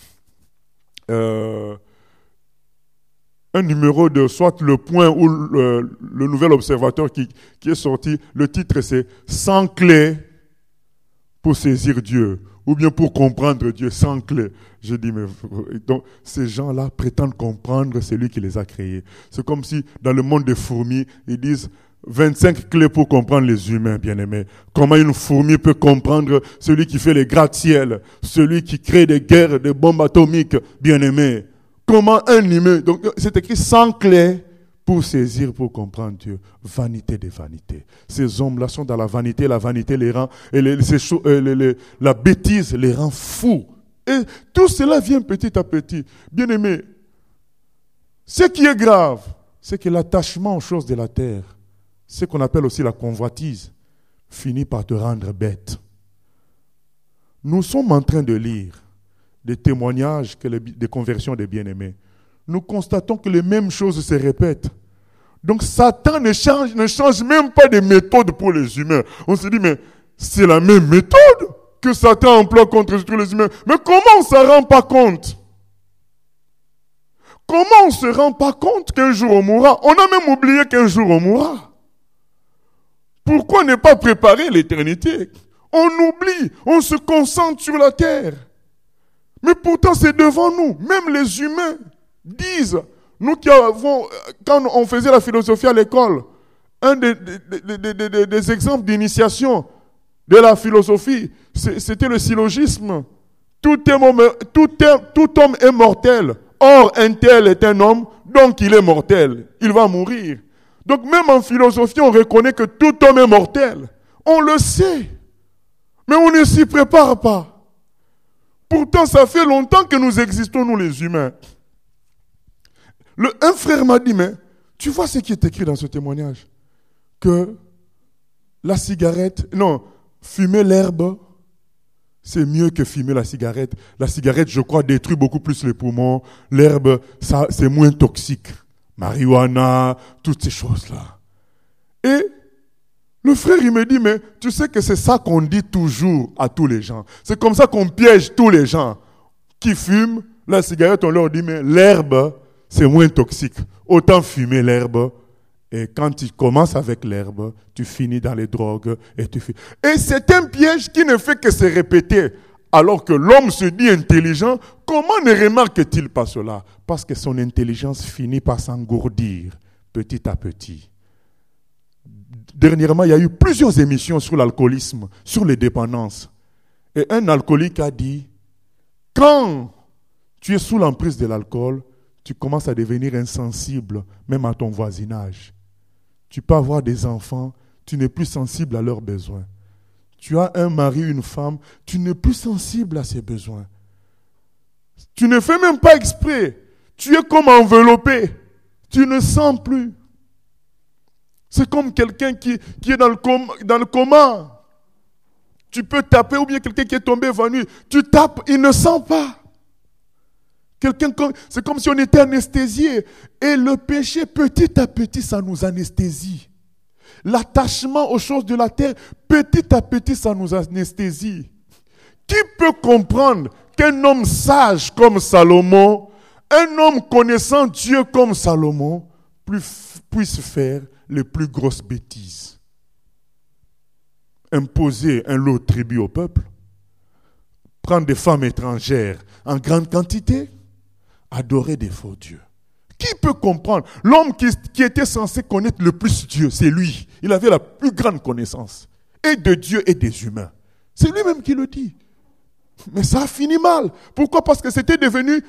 un numéro de soit Le Point ou le Nouvel Observateur qui est sorti. Le titre c'est « 100 clés pour saisir Dieu » ou bien pour comprendre Dieu, 100 clés. Je dis, mais donc, ces gens-là prétendent comprendre celui qui les a créés. C'est comme si dans le monde des fourmis, ils disent 25 clés pour comprendre les humains, bien-aimés. Comment une fourmi peut comprendre celui qui fait les gratte-ciel, celui qui crée des guerres, des bombes atomiques, bien-aimés. Comment un humain... Donc, c'est écrit 100 clés pour saisir, pour comprendre Dieu. Vanité des vanités. Ces hommes-là sont dans la vanité les rend... la bêtise les rend fous. Et tout cela vient petit à petit. Bien-aimés, ce qui est grave, c'est que l'attachement aux choses de la terre, ce qu'on appelle aussi la convoitise, finit par te rendre bête. Nous sommes en train de lire des témoignages des conversions des bien-aimés. Nous constatons que les mêmes choses se répètent. Donc Satan ne change même pas de méthode pour les humains. On se dit, mais c'est la même méthode que Satan emploie contre tous les humains. Mais comment on ne s'en rend pas compte? Comment on ne se rend pas compte qu'un jour on mourra? On a même oublié qu'un jour on mourra. Pourquoi ne pas préparer l'éternité? On oublie, on se concentre sur la terre. Mais pourtant c'est devant nous. Même les humains disent, nous qui avons, quand on faisait la philosophie à l'école, un des exemples d'initiation de la philosophie, c'était le syllogisme. Tout homme est mortel. Or, un tel est un homme, donc il est mortel. Il va mourir. Donc même en philosophie, on reconnaît que tout homme est mortel. On le sait. Mais on ne s'y prépare pas. Pourtant, ça fait longtemps que nous existons, nous les humains. Un frère m'a dit, mais tu vois ce qui est écrit dans ce témoignage? Que la cigarette, fumer l'herbe, c'est mieux que fumer la cigarette. La cigarette, je crois, détruit beaucoup plus les poumons. L'herbe, ça, c'est moins toxique. Marijuana, toutes ces choses-là. Et le frère, il me dit, mais tu sais que c'est ça qu'on dit toujours à tous les gens. C'est comme ça qu'on piège tous les gens qui fument la cigarette. On leur dit, mais l'herbe, c'est moins toxique. Autant fumer l'herbe. Et quand tu commences avec l'herbe, tu finis dans les drogues et tu finis. Et c'est un piège qui ne fait que se répéter. Alors que l'homme se dit intelligent, comment ne remarque-t-il pas cela? Parce que son intelligence finit par s'engourdir petit à petit. Dernièrement, il y a eu plusieurs émissions sur l'alcoolisme, sur les dépendances. Et un alcoolique a dit, quand tu es sous l'emprise de l'alcool, tu commences à devenir insensible, même à ton voisinage. Tu peux avoir des enfants, tu n'es plus sensible à leurs besoins. Tu as un mari, une femme, tu n'es plus sensible à ses besoins. Tu ne fais même pas exprès. Tu es comme enveloppé. Tu ne sens plus. C'est comme quelqu'un qui est dans le coma. Tu peux taper ou bien quelqu'un qui est tombé évanoui. Tu tapes, il ne sent pas. C'est comme si on était anesthésié. Et le péché, petit à petit, ça nous anesthésie. L'attachement aux choses de la terre, petit à petit, ça nous anesthésie. Qui peut comprendre qu'un homme sage comme Salomon, un homme connaissant Dieu comme Salomon, puisse faire les plus grosses bêtises? Imposer un lot de tribut au peuple, prendre des femmes étrangères en grande quantité, adorer des faux dieux. Qui peut comprendre? L'homme qui était censé connaître le plus Dieu, c'est lui. Il avait la plus grande connaissance, et de Dieu et des humains. C'est lui-même qui le dit. Mais ça a fini mal. Pourquoi? Parce que c'était devenu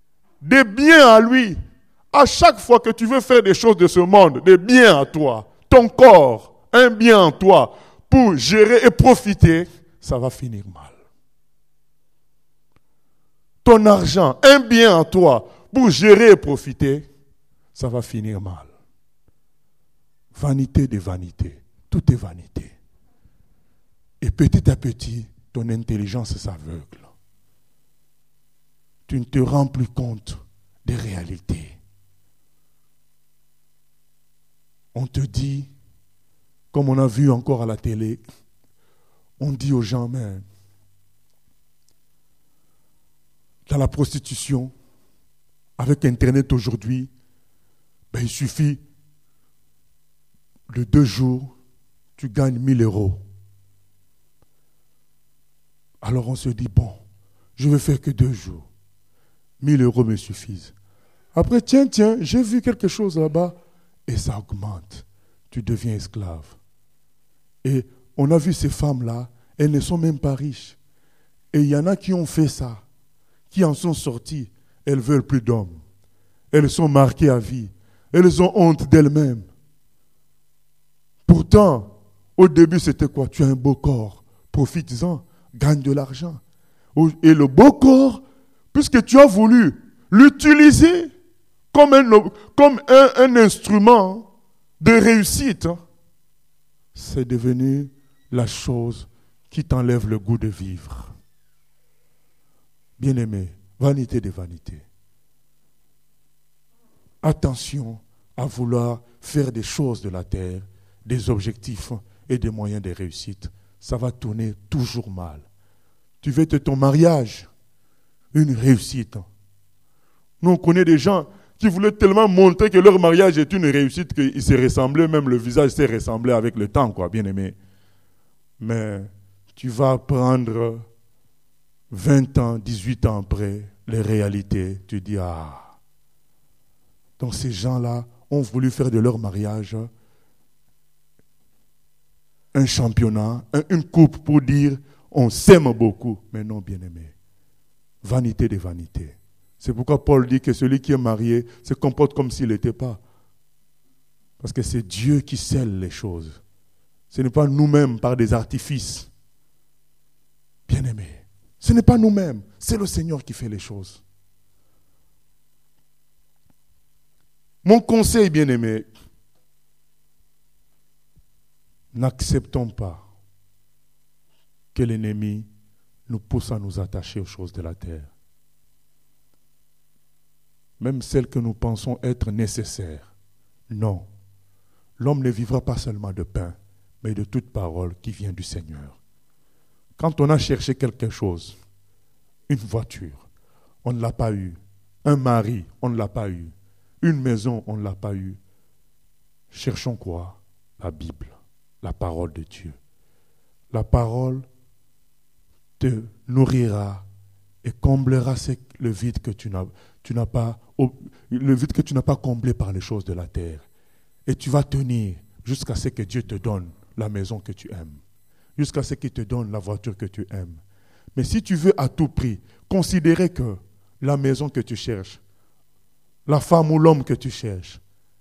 des biens à lui. À chaque fois que tu veux faire des choses de ce monde, des biens à toi, ton corps, un bien en toi, pour gérer et profiter, ça va finir mal. Ton argent, un bien en toi, pour gérer et profiter, ça va finir mal. Vanité de vanité, tout est vanité. Et petit à petit, ton intelligence s'aveugle. Tu ne te rends plus compte des réalités. On te dit, comme on a vu encore à la télé, on dit aux gens même, dans la prostitution, avec Internet aujourd'hui, il suffit de 2 jours, tu gagnes 1 000 euros. Alors on se dit, bon, je ne vais faire que 2 jours. 1 000 euros me suffisent. Après, tiens, j'ai vu quelque chose là-bas, et ça augmente. Tu deviens esclave. Et on a vu ces femmes-là, elles ne sont même pas riches. Et il y en a qui ont fait ça, qui en sont sortis. Elles ne veulent plus d'hommes. Elles sont marquées à vie. Elles ont honte d'elles-mêmes. Pourtant, au début, c'était quoi? Tu as un beau corps. Profites-en, gagne de l'argent. Et le beau corps, puisque tu as voulu l'utiliser comme un instrument de réussite, c'est devenu la chose qui t'enlève le goût de vivre. Bien-aimé, vanité des vanités. Attention à vouloir faire des choses de la terre, des objectifs et des moyens de réussite. Ça va tourner toujours mal. Tu veux ton mariage, une réussite. Nous, on connaît des gens qui voulaient tellement montrer que leur mariage est une réussite qu'ils se ressemblaient, même le visage s'est ressemblé avec le temps, quoi, bien aimé. Mais tu vas prendre 20 ans, 18 ans après, les réalités, tu dis, ah. Donc ces gens-là ont voulu faire de leur mariage un championnat, une coupe pour dire, on s'aime beaucoup. Mais non, bien aimé. Vanité des vanités. C'est pourquoi Paul dit que celui qui est marié se comporte comme s'il n'était pas. Parce que c'est Dieu qui scelle les choses. Ce n'est pas nous-mêmes par des artifices. Bien-aimé, ce n'est pas nous-mêmes, c'est le Seigneur qui fait les choses. Mon conseil, bien-aimé, n'acceptons pas que l'ennemi nous pousse à nous attacher aux choses de la terre. Même celles que nous pensons être nécessaires. Non. L'homme ne vivra pas seulement de pain, mais de toute parole qui vient du Seigneur. Quand on a cherché quelque chose, une voiture, on ne l'a pas eu. Un mari, on ne l'a pas eu. Une maison, on ne l'a pas eu. Cherchons quoi? La Bible, la parole de Dieu. La parole te nourrira et comblera le vide que tu n'as pas comblé par les choses de la terre. Et tu vas tenir jusqu'à ce que Dieu te donne la maison que tu aimes, jusqu'à ce qu'il te donne la voiture que tu aimes. Mais si tu veux à tout prix considérer que la maison que tu cherches, la femme ou l'homme que tu cherches,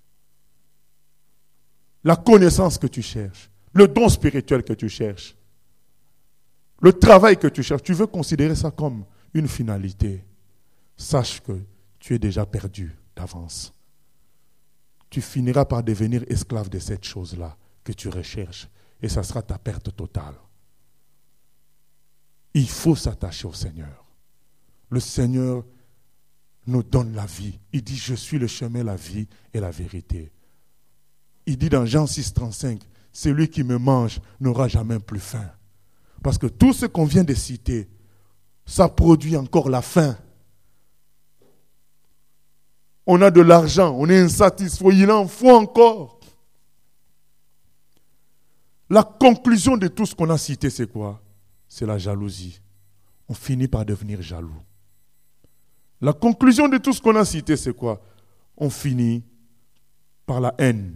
la connaissance que tu cherches, le don spirituel que tu cherches, le travail que tu cherches, tu veux considérer ça comme une finalité, sache que tu es déjà perdu d'avance. Tu finiras par devenir esclave de cette chose-là que tu recherches et ça sera ta perte totale. Il faut s'attacher au Seigneur. Le Seigneur nous donne la vie. Il dit, je suis le chemin, la vie et la vérité. Il dit dans Jean 6,35, celui qui me mange n'aura jamais plus faim. Parce que tout ce qu'on vient de citer, ça produit encore la faim. On a de l'argent, on est insatisfait, il en faut encore. La conclusion de tout ce qu'on a cité, c'est quoi? C'est la jalousie. On finit par devenir jaloux. La conclusion de tout ce qu'on a cité, c'est quoi? On finit par la haine.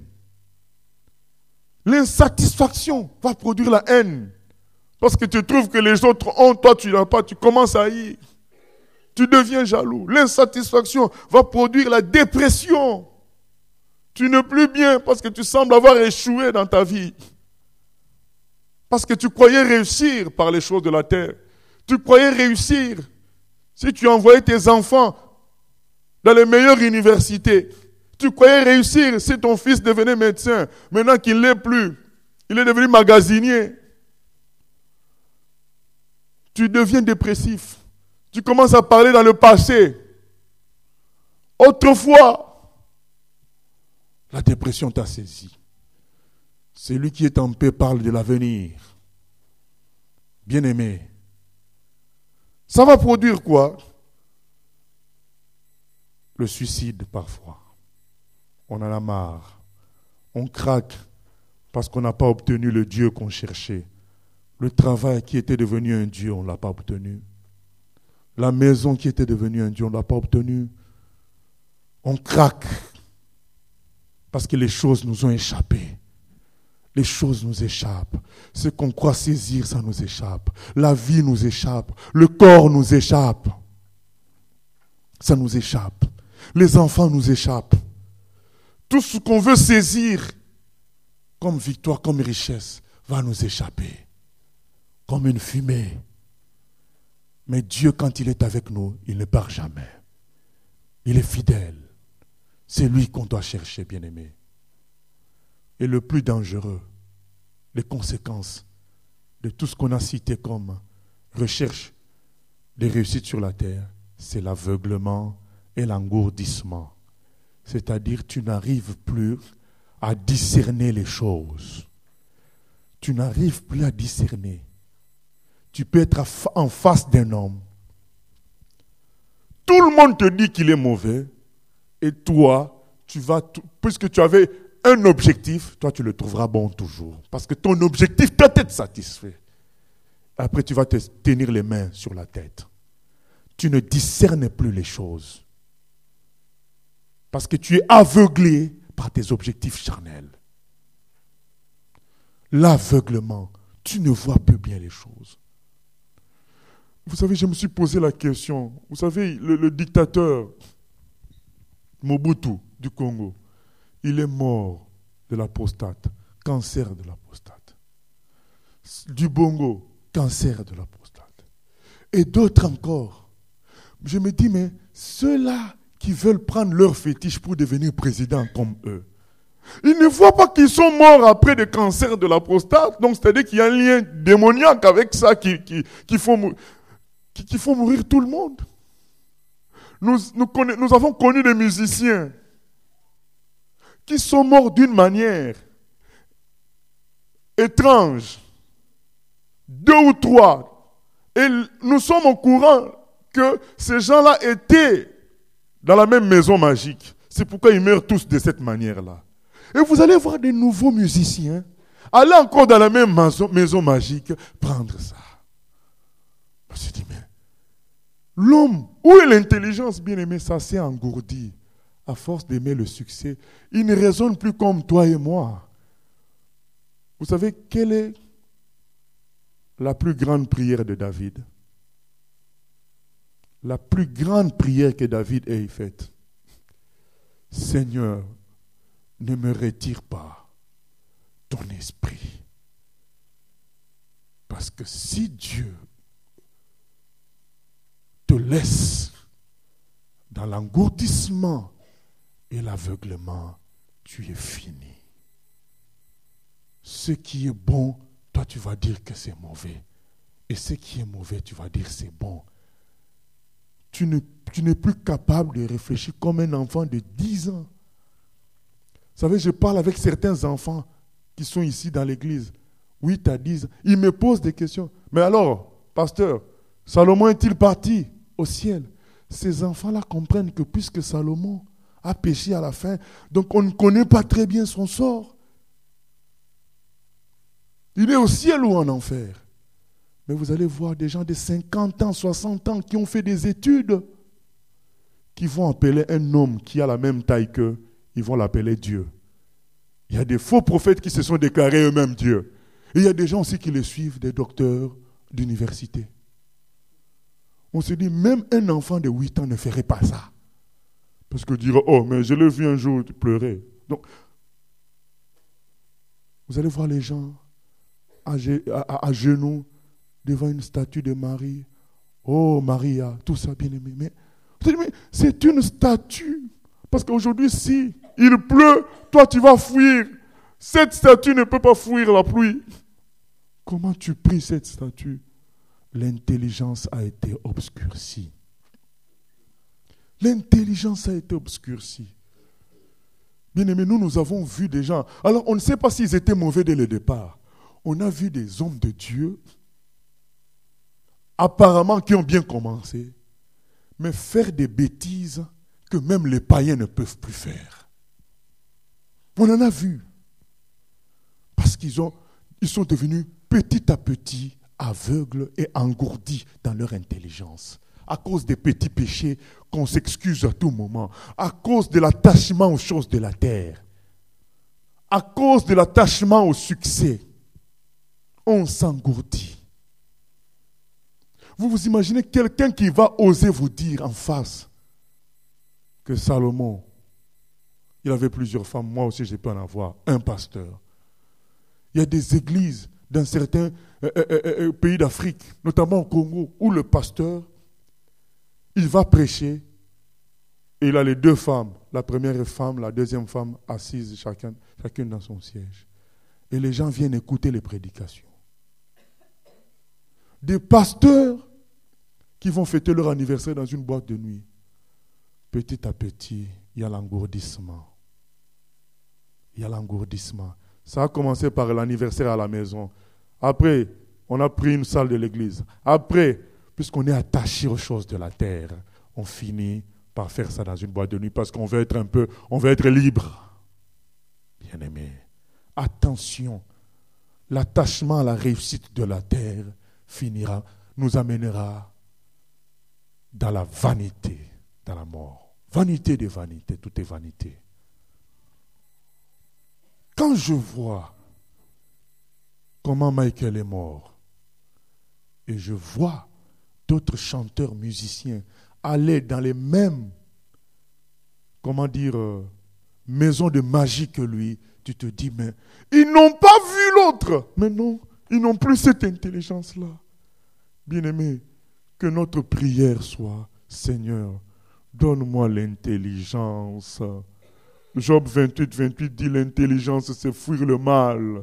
L'insatisfaction va produire la haine. Parce que tu trouves que les autres ont, toi tu n'as pas, tu commences à haïr. Tu deviens jaloux. L'insatisfaction va produire la dépression. Tu n'es plus bien parce que tu sembles avoir échoué dans ta vie. Parce que tu croyais réussir par les choses de la terre. Tu croyais réussir si tu envoyais tes enfants dans les meilleures universités. Tu croyais réussir si ton fils devenait médecin. Maintenant qu'il ne l'est plus, il est devenu magasinier. Tu deviens dépressif. Tu commences à parler dans le passé. Autrefois, la dépression t'a saisi. Celui qui est en paix parle de l'avenir. Bien-aimé, ça va produire quoi? Le suicide parfois. On en a marre. On craque parce qu'on n'a pas obtenu le Dieu qu'on cherchait. Le travail qui était devenu un Dieu, on ne l'a pas obtenu. La maison qui était devenue un Dieu, on ne l'a pas obtenu. On craque parce que les choses nous ont échappé. Les choses nous échappent. Ce qu'on croit saisir, ça nous échappe. La vie nous échappe. Le corps nous échappe. Ça nous échappe. Les enfants nous échappent. Tout ce qu'on veut saisir comme victoire, comme richesse, va nous échapper. Comme une fumée. Mais Dieu, quand il est avec nous, il ne part jamais. Il est fidèle. C'est lui qu'on doit chercher, bien-aimé. Et le plus dangereux, les conséquences de tout ce qu'on a cité comme recherche de réussite sur la terre, c'est l'aveuglement et l'engourdissement. C'est-à-dire, tu n'arrives plus à discerner les choses. Tu n'arrives plus à discerner. Tu peux être en face d'un homme. Tout le monde te dit qu'il est mauvais. Et toi, puisque tu avais un objectif, toi tu le trouveras bon toujours. Parce que ton objectif peut être satisfait. Après tu vas te tenir les mains sur la tête. Tu ne discernes plus les choses. Parce que tu es aveuglé par tes objectifs charnels. L'aveuglement, tu ne vois plus bien les choses. Vous savez, je me suis posé la question. Vous savez, le dictateur Mobutu du Congo, il est mort de la prostate, cancer de la prostate. Du Bongo, cancer de la prostate. Et d'autres encore. Je me dis, mais ceux-là qui veulent prendre leur fétiche pour devenir président comme eux, ils ne voient pas qu'ils sont morts après des cancers de la prostate. Donc, c'est-à-dire qu'il y a un lien démoniaque avec ça qui font mourir tout le monde. Nous avons connu des musiciens qui sont morts d'une manière étrange. 2 ou 3. Et nous sommes au courant que ces gens-là étaient dans la même maison magique. C'est pourquoi ils meurent tous de cette manière-là. Et vous allez voir des nouveaux musiciens aller encore dans la même maison magique prendre ça. Je me suis dit, mais l'homme, où est l'intelligence, bien-aimé? Ça s'est engourdi. À force d'aimer le succès, il ne raisonne plus comme toi et moi. Vous savez, quelle est la plus grande prière de David? La plus grande prière que David ait faite. Seigneur, ne me retire pas ton esprit. Parce que si Dieu te laisse dans l'engourdissement et l'aveuglement, tu es fini. Ce qui est bon, toi tu vas dire que c'est mauvais. Et ce qui est mauvais, tu vas dire c'est bon. Tu n'es plus capable de réfléchir comme un enfant de 10 ans. Vous savez, je parle avec certains enfants qui sont ici dans l'église, 8 à 10 ans. Ils me posent des questions. Mais alors, pasteur, Salomon est-il parti au ciel? Ces enfants-là comprennent que puisque Salomon a péché à la fin, donc on ne connaît pas très bien son sort. Il est au ciel ou en enfer. Mais vous allez voir des gens de 50 ans, 60 ans qui ont fait des études, qui vont appeler un homme qui a la même taille qu'eux, ils vont l'appeler Dieu. Il y a des faux prophètes qui se sont déclarés eux-mêmes Dieu. Et il y a des gens aussi qui les suivent, des docteurs d'université. On se dit, même un enfant de 8 ans ne ferait pas ça. Parce que dire, oh, mais je l'ai vu un jour pleurer. Donc, vous allez voir les gens à genoux devant une statue de Marie. Oh, Maria, tout ça, bien-aimé. Mais c'est une statue. Parce qu'aujourd'hui, si il pleut, toi, tu vas fuir. Cette statue ne peut pas fuir la pluie. Comment tu pries cette statue? L'intelligence a été obscurcie. L'intelligence a été obscurcie. Bien-aimés, nous avons vu des gens. Alors, on ne sait pas s'ils étaient mauvais dès le départ. On a vu des hommes de Dieu, apparemment qui ont bien commencé, mais faire des bêtises que même les païens ne peuvent plus faire. On en a vu. Parce qu'ils sont devenus petit à petit aveugles et engourdis dans leur intelligence. À cause des petits péchés qu'on s'excuse à tout moment. À cause de l'attachement aux choses de la terre. À cause de l'attachement au succès. On s'engourdit. Vous vous imaginez quelqu'un qui va oser vous dire en face que Salomon, il avait plusieurs femmes, moi aussi je peux en avoir, un pasteur. Il y a des églises dans certains pays d'Afrique, notamment au Congo, où le pasteur, il va prêcher et il a les deux femmes, la première femme, la deuxième femme, assises chacune dans son siège. Et les gens viennent écouter les prédications. Des pasteurs qui vont fêter leur anniversaire dans une boîte de nuit. Petit à petit, il y a l'engourdissement. Il y a l'engourdissement. Ça a commencé par l'anniversaire à la maison. Après, on a pris une salle de l'église. Après, puisqu'on est attaché aux choses de la terre, on finit par faire ça dans une boîte de nuit parce qu'on veut être libre. Bien-aimé, attention, l'attachement à la réussite de la terre nous amènera dans la vanité, dans la mort. Vanité des vanités, tout est vanité. Quand je vois comment Michael est mort, et je vois d'autres chanteurs, musiciens aller dans les mêmes, maisons de magie que lui, tu te dis, mais ils n'ont pas vu l'autre. Mais non, ils n'ont plus cette intelligence-là. Bien-aimé, que notre prière soit, Seigneur, donne-moi l'intelligence. Job 28, 28 dit, l'intelligence, c'est fuir le mal.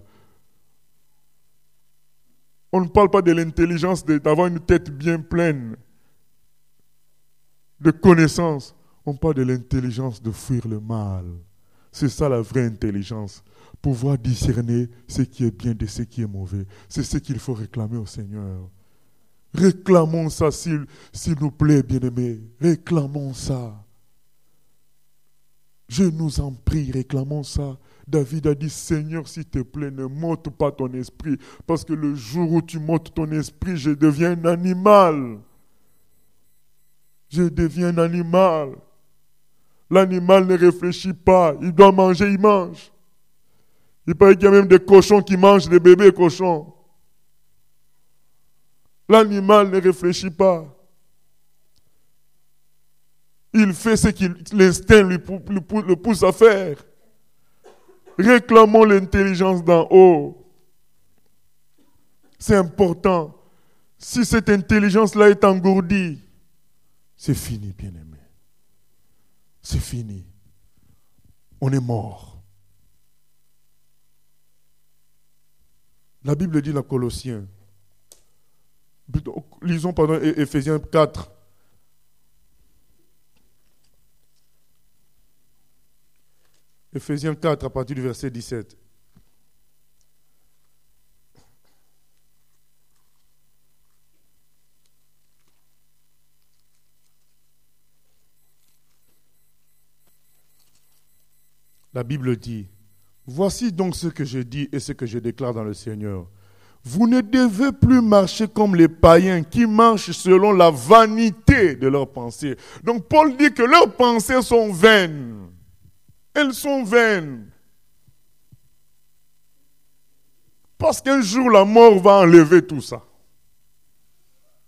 On ne parle pas de l'intelligence d'avoir une tête bien pleine de connaissances. On parle de l'intelligence de fuir le mal. C'est ça la vraie intelligence. Pouvoir discerner ce qui est bien de ce qui est mauvais. C'est ce qu'il faut réclamer au Seigneur. Réclamons ça, s'il nous plaît, bien-aimés. Réclamons ça. Je nous en prie, réclamons ça. David a dit, Seigneur, s'il te plaît, ne monte pas ton esprit. Parce que le jour où tu montes ton esprit, je deviens un animal. Je deviens un animal. L'animal ne réfléchit pas. Il doit manger, il mange. Il paraît qu'il y a même des cochons qui mangent des bébés cochons. L'animal ne réfléchit pas. Il fait ce que l'instinct le pousse à faire. Réclamons l'intelligence d'en haut. C'est important. Si cette intelligence-là est engourdie, c'est fini, bien-aimé. C'est fini. On est mort. La Bible dit dans Colossiens. Lisons Éphésiens 4. Éphésiens 4 à partir du verset 17. La Bible dit, voici donc ce que je dis et ce que je déclare dans le Seigneur. Vous ne devez plus marcher comme les païens qui marchent selon la vanité de leurs pensées. Donc Paul dit que leurs pensées sont vaines. Elles sont vaines. Parce qu'un jour la mort va enlever tout ça.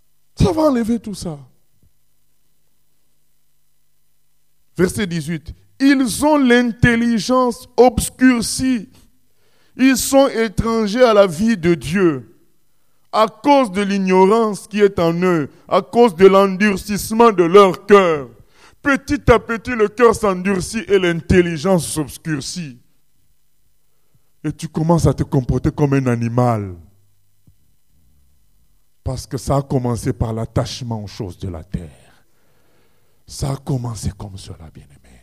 Ça va enlever tout ça. Verset 18. Ils ont l'intelligence obscurcie. Ils sont étrangers à la vie de Dieu. À cause de l'ignorance qui est en eux, à cause de l'endurcissement de leur cœur. Petit à petit, le cœur s'endurcit et l'intelligence s'obscurcit. Et tu commences à te comporter comme un animal. Parce que ça a commencé par l'attachement aux choses de la terre. Ça a commencé comme cela, bien-aimé.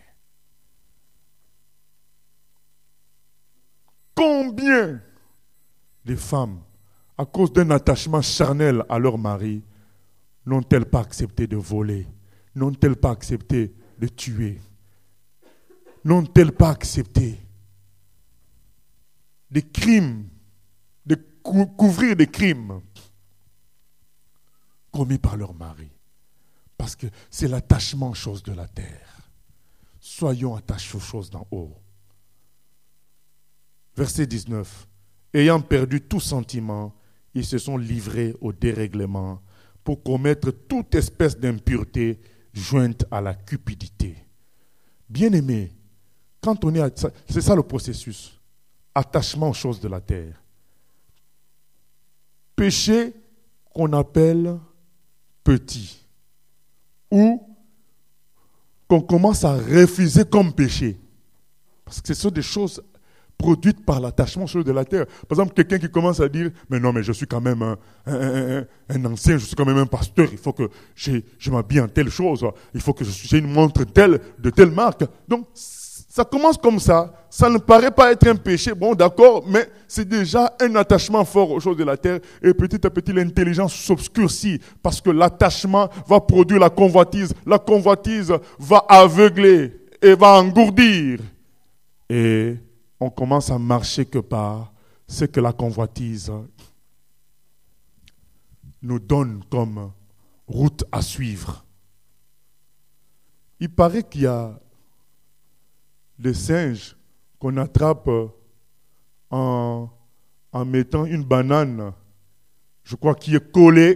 Combien de femmes, à cause d'un attachement charnel à leur mari, n'ont-elles pas accepté de voler? N'ont-elles pas accepté de tuer? N'ont-elles pas accepté des crimes, de couvrir des crimes commis par leur mari? Parce que c'est l'attachement aux choses de la terre. Soyons attachés aux choses d'en haut. Verset 19. Ayant perdu tout sentiment, ils se sont livrés au dérèglement pour commettre toute espèce d'impureté jointe à la cupidité. Bien-aimé, quand on est... C'est ça le processus. Attachement aux choses de la terre. Péché qu'on appelle petit. Ou qu'on commence à refuser comme péché. Parce que ce sont des choses produites par l'attachement aux choses de la terre. Par exemple, quelqu'un qui commence à dire « Mais non, mais je suis quand même un ancien, je suis quand même un pasteur, il faut que je m'habille en telle chose, il faut que j'ai une montre de telle marque. » Donc, ça commence comme ça. Ça ne paraît pas être un péché, bon d'accord, mais c'est déjà un attachement fort aux choses de la terre. Et petit à petit, l'intelligence s'obscurcit parce que l'attachement va produire la convoitise. La convoitise va aveugler et va engourdir. Et on commence à marcher que par ce que la convoitise nous donne comme route à suivre. Il paraît qu'il y a des singes qu'on attrape en mettant une banane, je crois, qui est collée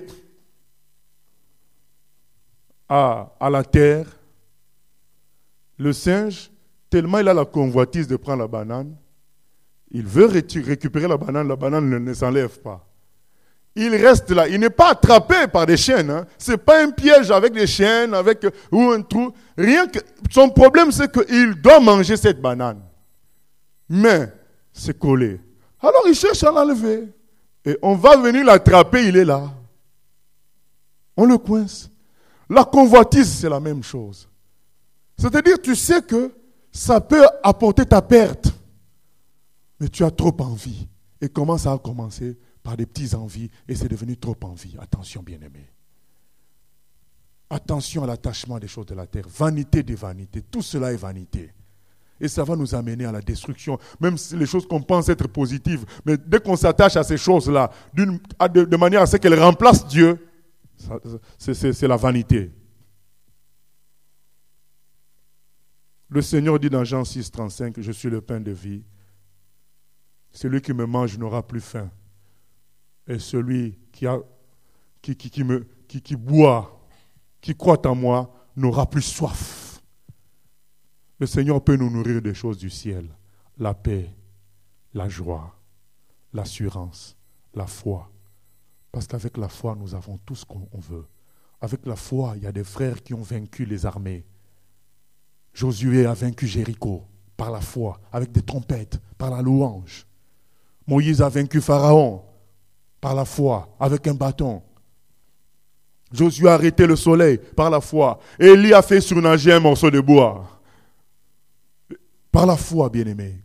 à la terre. Le singe, tellement il a la convoitise de prendre la banane, il veut récupérer la banane ne s'enlève pas. Il reste là, il n'est pas attrapé par des chaînes. Hein. Ce n'est pas un piège avec des chaînes, ou un trou. Rien que, son problème, c'est qu'il doit manger cette banane. Mais c'est collé. Alors il cherche à l'enlever. Et on va venir l'attraper, il est là. On le coince. La convoitise, c'est la même chose. C'est-à-dire, tu sais que ça peut apporter ta perte. Mais tu as trop envie. Et comment ça a commencé? Par des petites envies, et c'est devenu trop envie. Attention, bien-aimés. Attention à l'attachement des choses de la terre. Vanité des vanités. Tout cela est vanité. Et ça va nous amener à la destruction. Même si les choses qu'on pense être positives, mais dès qu'on s'attache à ces choses-là, de manière à ce qu'elles remplacent Dieu, c'est la vanité. Le Seigneur dit dans Jean 6, 35, « Je suis le pain de vie. Celui qui me mange n'aura plus faim. Et celui qui boit, qui croit en moi, n'aura plus soif. » Le Seigneur peut nous nourrir des choses du ciel. La paix, la joie, l'assurance, la foi. Parce qu'avec la foi, nous avons tout ce qu'on veut. Avec la foi, il y a des frères qui ont vaincu les armées. Josué a vaincu Jéricho par la foi, avec des trompettes, par la louange. Moïse a vaincu Pharaon par la foi, avec un bâton. Josué a arrêté le soleil par la foi. Élie a fait surnager un morceau de bois. Par la foi, bien-aimé.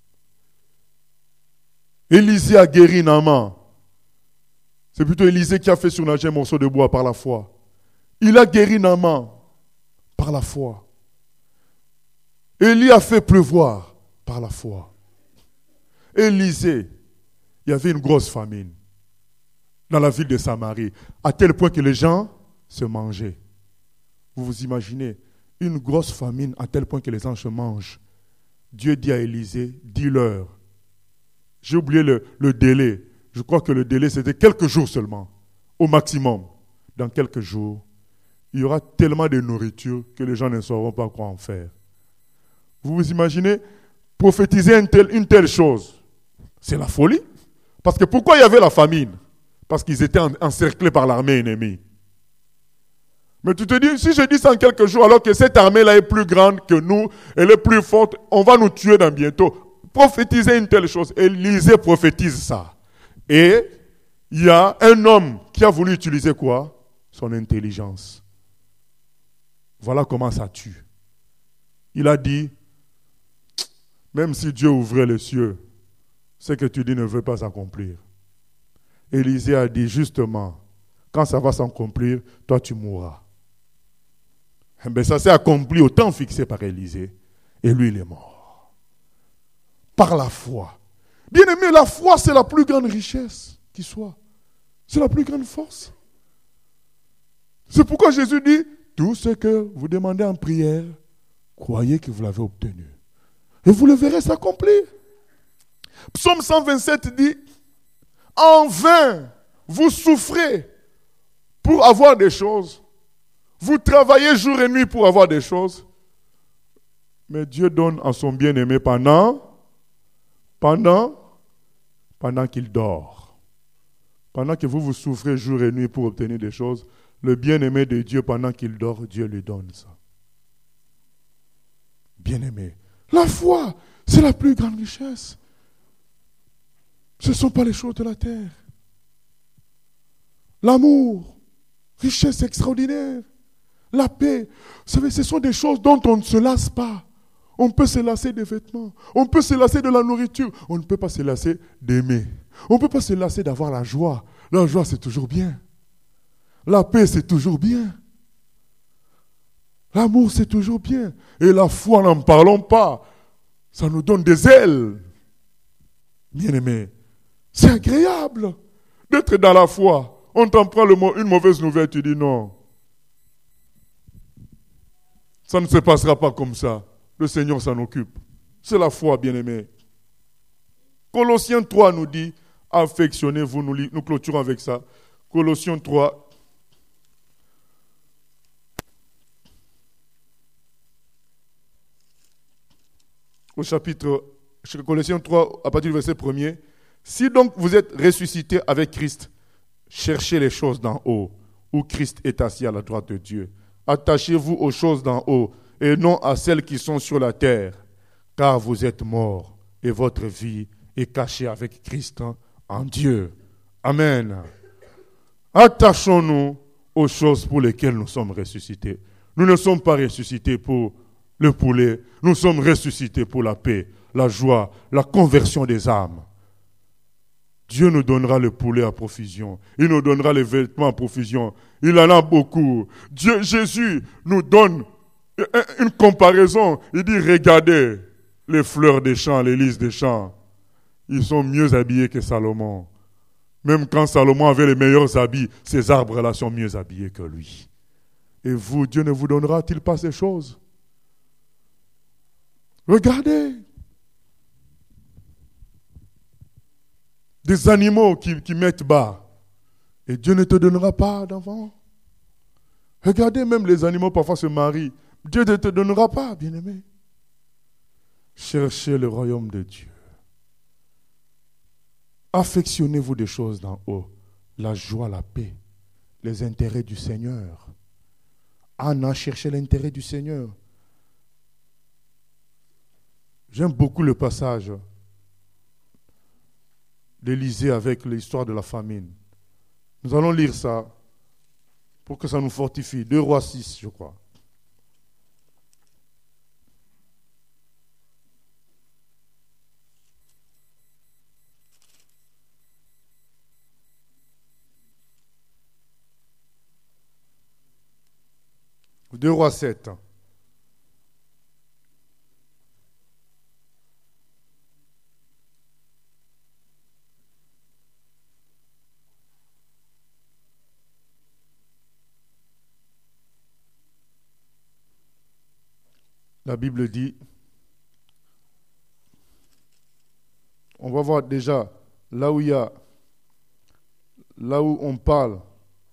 Élisée a guéri Naaman. C'est plutôt Élisée qui a fait surnager un morceau de bois par la foi. Il a guéri Naaman par la foi. Élie a fait pleuvoir par la foi. Élisée, il y avait une grosse famine dans la ville de Samarie, à tel point que les gens se mangeaient. Vous vous imaginez, une grosse famine à tel point que les gens se mangent. Dieu dit à Élisée, dis-leur. J'ai oublié le délai. Je crois que le délai, c'était quelques jours seulement, au maximum. Dans quelques jours, il y aura tellement de nourriture que les gens ne sauront pas quoi en faire. Vous vous imaginez prophétiser une telle chose? C'est la folie. Parce que pourquoi il y avait la famine? Parce qu'ils étaient encerclés par l'armée ennemie. Mais tu te dis, si je dis ça en quelques jours, alors que cette armée-là est plus grande que nous, elle est plus forte, on va nous tuer dans bientôt. Prophétiser une telle chose. Élisée prophétise ça. Et il y a un homme qui a voulu utiliser quoi? Son intelligence. Voilà comment ça tue. Il a dit, même si Dieu ouvrait les cieux, ce que tu dis ne veut pas s'accomplir. Élisée a dit justement, quand ça va s'accomplir, toi tu mourras. Mais ça s'est accompli au temps fixé par Élisée. Et lui, il est mort. Par la foi. Bien aimé, la foi, c'est la plus grande richesse qui soit. C'est la plus grande force. C'est pourquoi Jésus dit, tout ce que vous demandez en prière, croyez que vous l'avez obtenu. Et vous le verrez s'accomplir. Psaume 127 dit, en vain, vous souffrez pour avoir des choses. Vous travaillez jour et nuit pour avoir des choses. Mais Dieu donne à son bien-aimé pendant qu'il dort. Pendant que vous souffrez jour et nuit pour obtenir des choses, le bien-aimé de Dieu, pendant qu'il dort, Dieu lui donne ça. Bien-aimé, la foi, c'est la plus grande richesse. Ce ne sont pas les choses de la terre. L'amour, richesse extraordinaire. La paix, vous savez, ce sont des choses dont on ne se lasse pas. On peut se lasser des vêtements, on peut se lasser de la nourriture, on ne peut pas se lasser d'aimer. On ne peut pas se lasser d'avoir la joie. La joie, c'est toujours bien. La paix, c'est toujours bien. L'amour, c'est toujours bien. Et la foi, n'en parlons pas. Ça nous donne des ailes. Bien-aimé, c'est agréable d'être dans la foi. On t'en prend une mauvaise nouvelle, tu dis non. Ça ne se passera pas comme ça. Le Seigneur s'en occupe. C'est la foi, bien-aimé. Colossiens 3 nous dit, affectionnez-vous, nous clôturons avec ça. Colossiens 3. Au chapitre, Colossiens 3, à partir du verset 1er. Si donc vous êtes ressuscités avec Christ, cherchez les choses d'en haut, où Christ est assis à la droite de Dieu. Attachez-vous aux choses d'en haut, et non à celles qui sont sur la terre, car vous êtes morts, et votre vie est cachée avec Christ en Dieu. Amen. Attachons-nous aux choses pour lesquelles nous sommes ressuscités. Nous ne sommes pas ressuscités pour le poulet, nous sommes ressuscités pour la paix, la joie, la conversion des âmes. Dieu nous donnera le poulet à profusion. Il nous donnera les vêtements à profusion. Il en a beaucoup. Jésus nous donne une comparaison. Il dit, regardez les fleurs des champs, les lys des champs. Ils sont mieux habillés que Salomon. Même quand Salomon avait les meilleurs habits, ces arbres-là sont mieux habillés que lui. Et vous, Dieu ne vous donnera-t-il pas ces choses? Regardez. Des animaux qui mettent bas. Et Dieu ne te donnera pas d'enfants. Regardez, même les animaux parfois se marient. Dieu ne te donnera pas, bien-aimé. Cherchez le royaume de Dieu. Affectionnez-vous des choses d'en haut. La joie, la paix, les intérêts du Seigneur. Anna cherchait l'intérêt du Seigneur. J'aime beaucoup le passage d'Élisée avec l'histoire de la famine. Nous allons lire ça pour que ça nous fortifie. 2 Rois 6, je crois. Deux Rois 7. La Bible dit, on va voir déjà là où on parle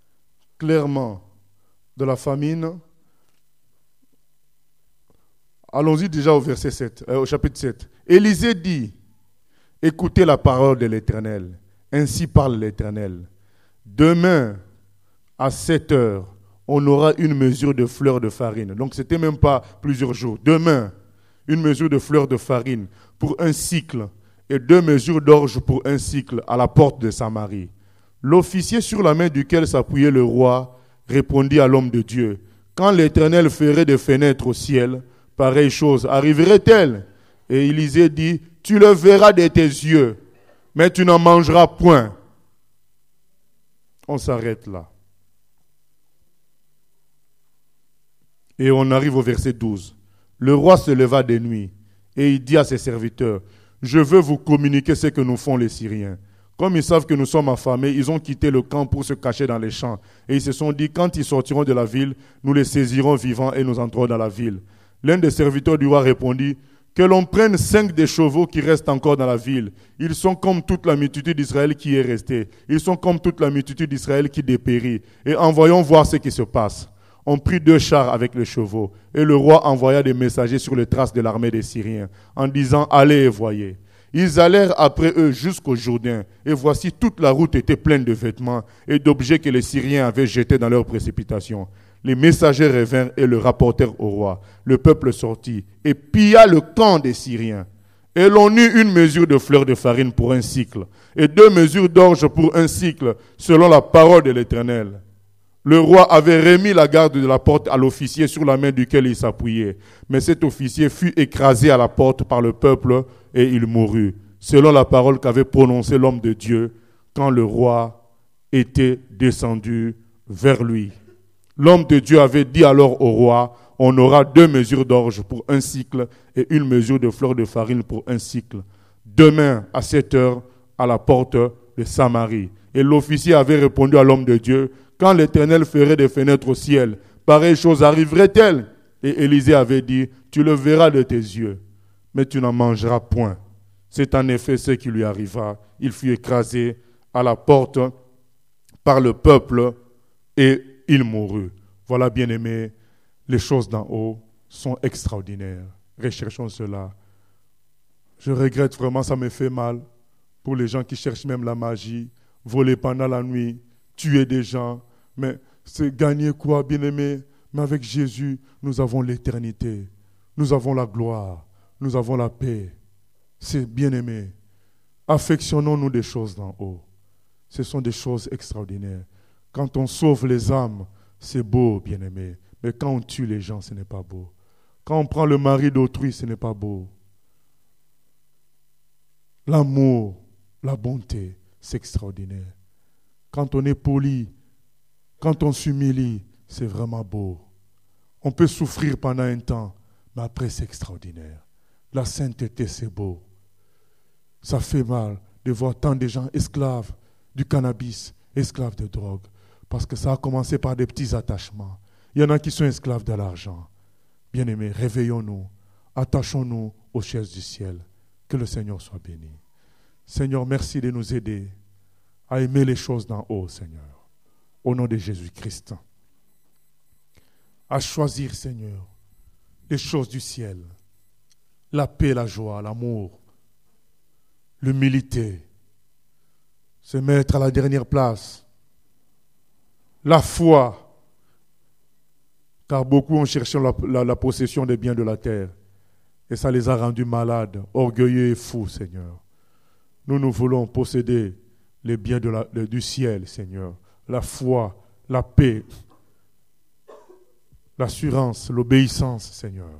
clairement de la famine. Allons-y déjà au verset 7, au chapitre 7. Élisée dit, écoutez la parole de l'Éternel. Ainsi parle l'Éternel. Demain, à 7 heures, on aura une mesure de fleur de farine. Donc, ce n'était même pas plusieurs jours. Demain, une mesure de fleur de farine pour un cycle et 2 mesures d'orge pour un cycle à la porte de Samarie. L'officier sur la main duquel s'appuyait le roi répondit à l'homme de Dieu, quand l'Éternel ferait des fenêtres au ciel, pareille chose arriverait-elle? Et Élisée dit, tu le verras de tes yeux, mais tu n'en mangeras point. On s'arrête là. Et on arrive au verset 12. Le roi se leva de nuit et il dit à ses serviteurs, je veux vous communiquer ce que nous font les Syriens. Comme ils savent que nous sommes affamés, ils ont quitté le camp pour se cacher dans les champs. Et ils se sont dit, quand ils sortiront de la ville, nous les saisirons vivants et nous entrerons dans la ville. L'un des serviteurs du roi répondit, que l'on prenne 5 des chevaux qui restent encore dans la ville. Ils sont comme toute la multitude d'Israël qui est restée. Ils sont comme toute la multitude d'Israël qui dépérit. Et envoyons voir ce qui se passe. On prit 2 chars avec les chevaux. Et le roi envoya des messagers sur les traces de l'armée des Syriens, en disant, allez et voyez. Ils allèrent après eux jusqu'au Jourdain, et voici toute la route était pleine de vêtements et d'objets que les Syriens avaient jetés dans leur précipitation. Les messagers revinrent et le rapportèrent au roi. Le peuple sortit et pilla le camp des Syriens. Et l'on eut une mesure de fleur de farine pour un cycle, et 2 mesures d'orge pour un cycle, selon la parole de l'Éternel. Le roi avait remis la garde de la porte à l'officier sur la main duquel il s'appuyait. Mais cet officier fut écrasé à la porte par le peuple et il mourut, selon la parole qu'avait prononcée l'homme de Dieu quand le roi était descendu vers lui. L'homme de Dieu avait dit alors au roi, on aura 2 mesures d'orge pour un cycle et 1 mesure de fleur de farine pour un cycle. Demain, à 7 heures, à la porte de Samarie. Et l'officier avait répondu à l'homme de Dieu, quand l'Éternel ferait des fenêtres au ciel, pareille chose arriverait-elle? Et Élisée avait dit, tu le verras de tes yeux, mais tu n'en mangeras point. C'est en effet ce qui lui arriva. Il fut écrasé à la porte par le peuple et il mourut. Voilà, bien-aimés, les choses d'en haut sont extraordinaires. Recherchons cela. Je regrette vraiment, ça me fait mal pour les gens qui cherchent même la magie, voler pendant la nuit, tuer des gens. Mais c'est gagner quoi, bien-aimé? Mais avec Jésus, nous avons l'éternité. Nous avons la gloire. Nous avons la paix. C'est bien-aimé. Affectionnons-nous des choses d'en haut. Ce sont des choses extraordinaires. Quand on sauve les âmes, c'est beau, bien-aimé. Mais quand on tue les gens, ce n'est pas beau. Quand on prend le mari d'autrui, ce n'est pas beau. L'amour, la bonté, c'est extraordinaire. Quand on est poli, quand on s'humilie, c'est vraiment beau. On peut souffrir pendant un temps, mais après c'est extraordinaire. La sainteté, c'est beau. Ça fait mal de voir tant de gens esclaves du cannabis, esclaves de drogue, parce que ça a commencé par des petits attachements. Il y en a qui sont esclaves de l'argent. Bien-aimés, réveillons-nous, attachons-nous aux chaises du ciel. Que le Seigneur soit béni. Seigneur, merci de nous aider à aimer les choses d'en haut, Seigneur. Au nom de Jésus-Christ. À choisir, Seigneur, les choses du ciel. La paix, la joie, l'amour, l'humilité. Se mettre à la dernière place. La foi. Car beaucoup ont cherché la possession des biens de la terre. Et ça les a rendus malades, orgueilleux et fous, Seigneur. Nous voulons posséder les biens du ciel, Seigneur. La foi, la paix, l'assurance, l'obéissance, Seigneur.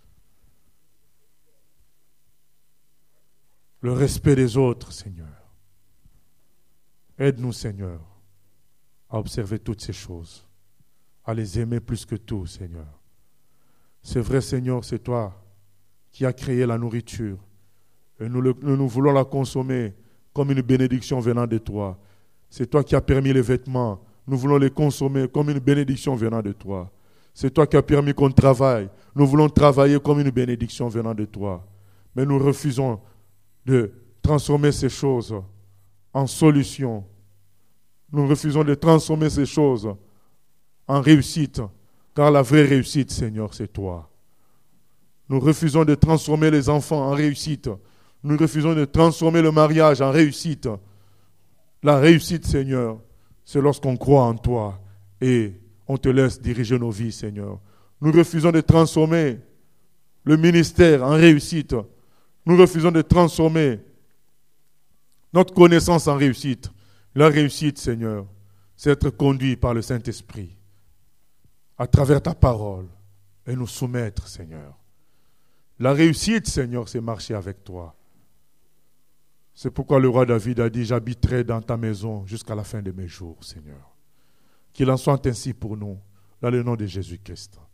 Le respect des autres, Seigneur. Aide-nous, Seigneur, à observer toutes ces choses, à les aimer plus que tout, Seigneur. C'est vrai, Seigneur, c'est toi qui as créé la nourriture. Et nous voulons la consommer comme une bénédiction venant de toi. C'est toi qui as permis les vêtements. Nous voulons les consommer comme une bénédiction venant de toi. C'est toi qui as permis qu'on travaille. Nous voulons travailler comme une bénédiction venant de toi. Mais nous refusons de transformer ces choses en solution. Nous refusons de transformer ces choses en réussite. Car la vraie réussite, Seigneur, c'est toi. Nous refusons de transformer les enfants en réussite. Nous refusons de transformer le mariage en réussite. La réussite, Seigneur, c'est lorsqu'on croit en toi et on te laisse diriger nos vies, Seigneur. Nous refusons de transformer le ministère en réussite. Nous refusons de transformer notre connaissance en réussite. La réussite, Seigneur, c'est être conduit par le Saint-Esprit à travers ta parole et nous soumettre, Seigneur. La réussite, Seigneur, c'est marcher avec toi. C'est pourquoi le roi David a dit, j'habiterai dans ta maison jusqu'à la fin de mes jours, Seigneur. Qu'il en soit ainsi pour nous, dans le nom de Jésus-Christ.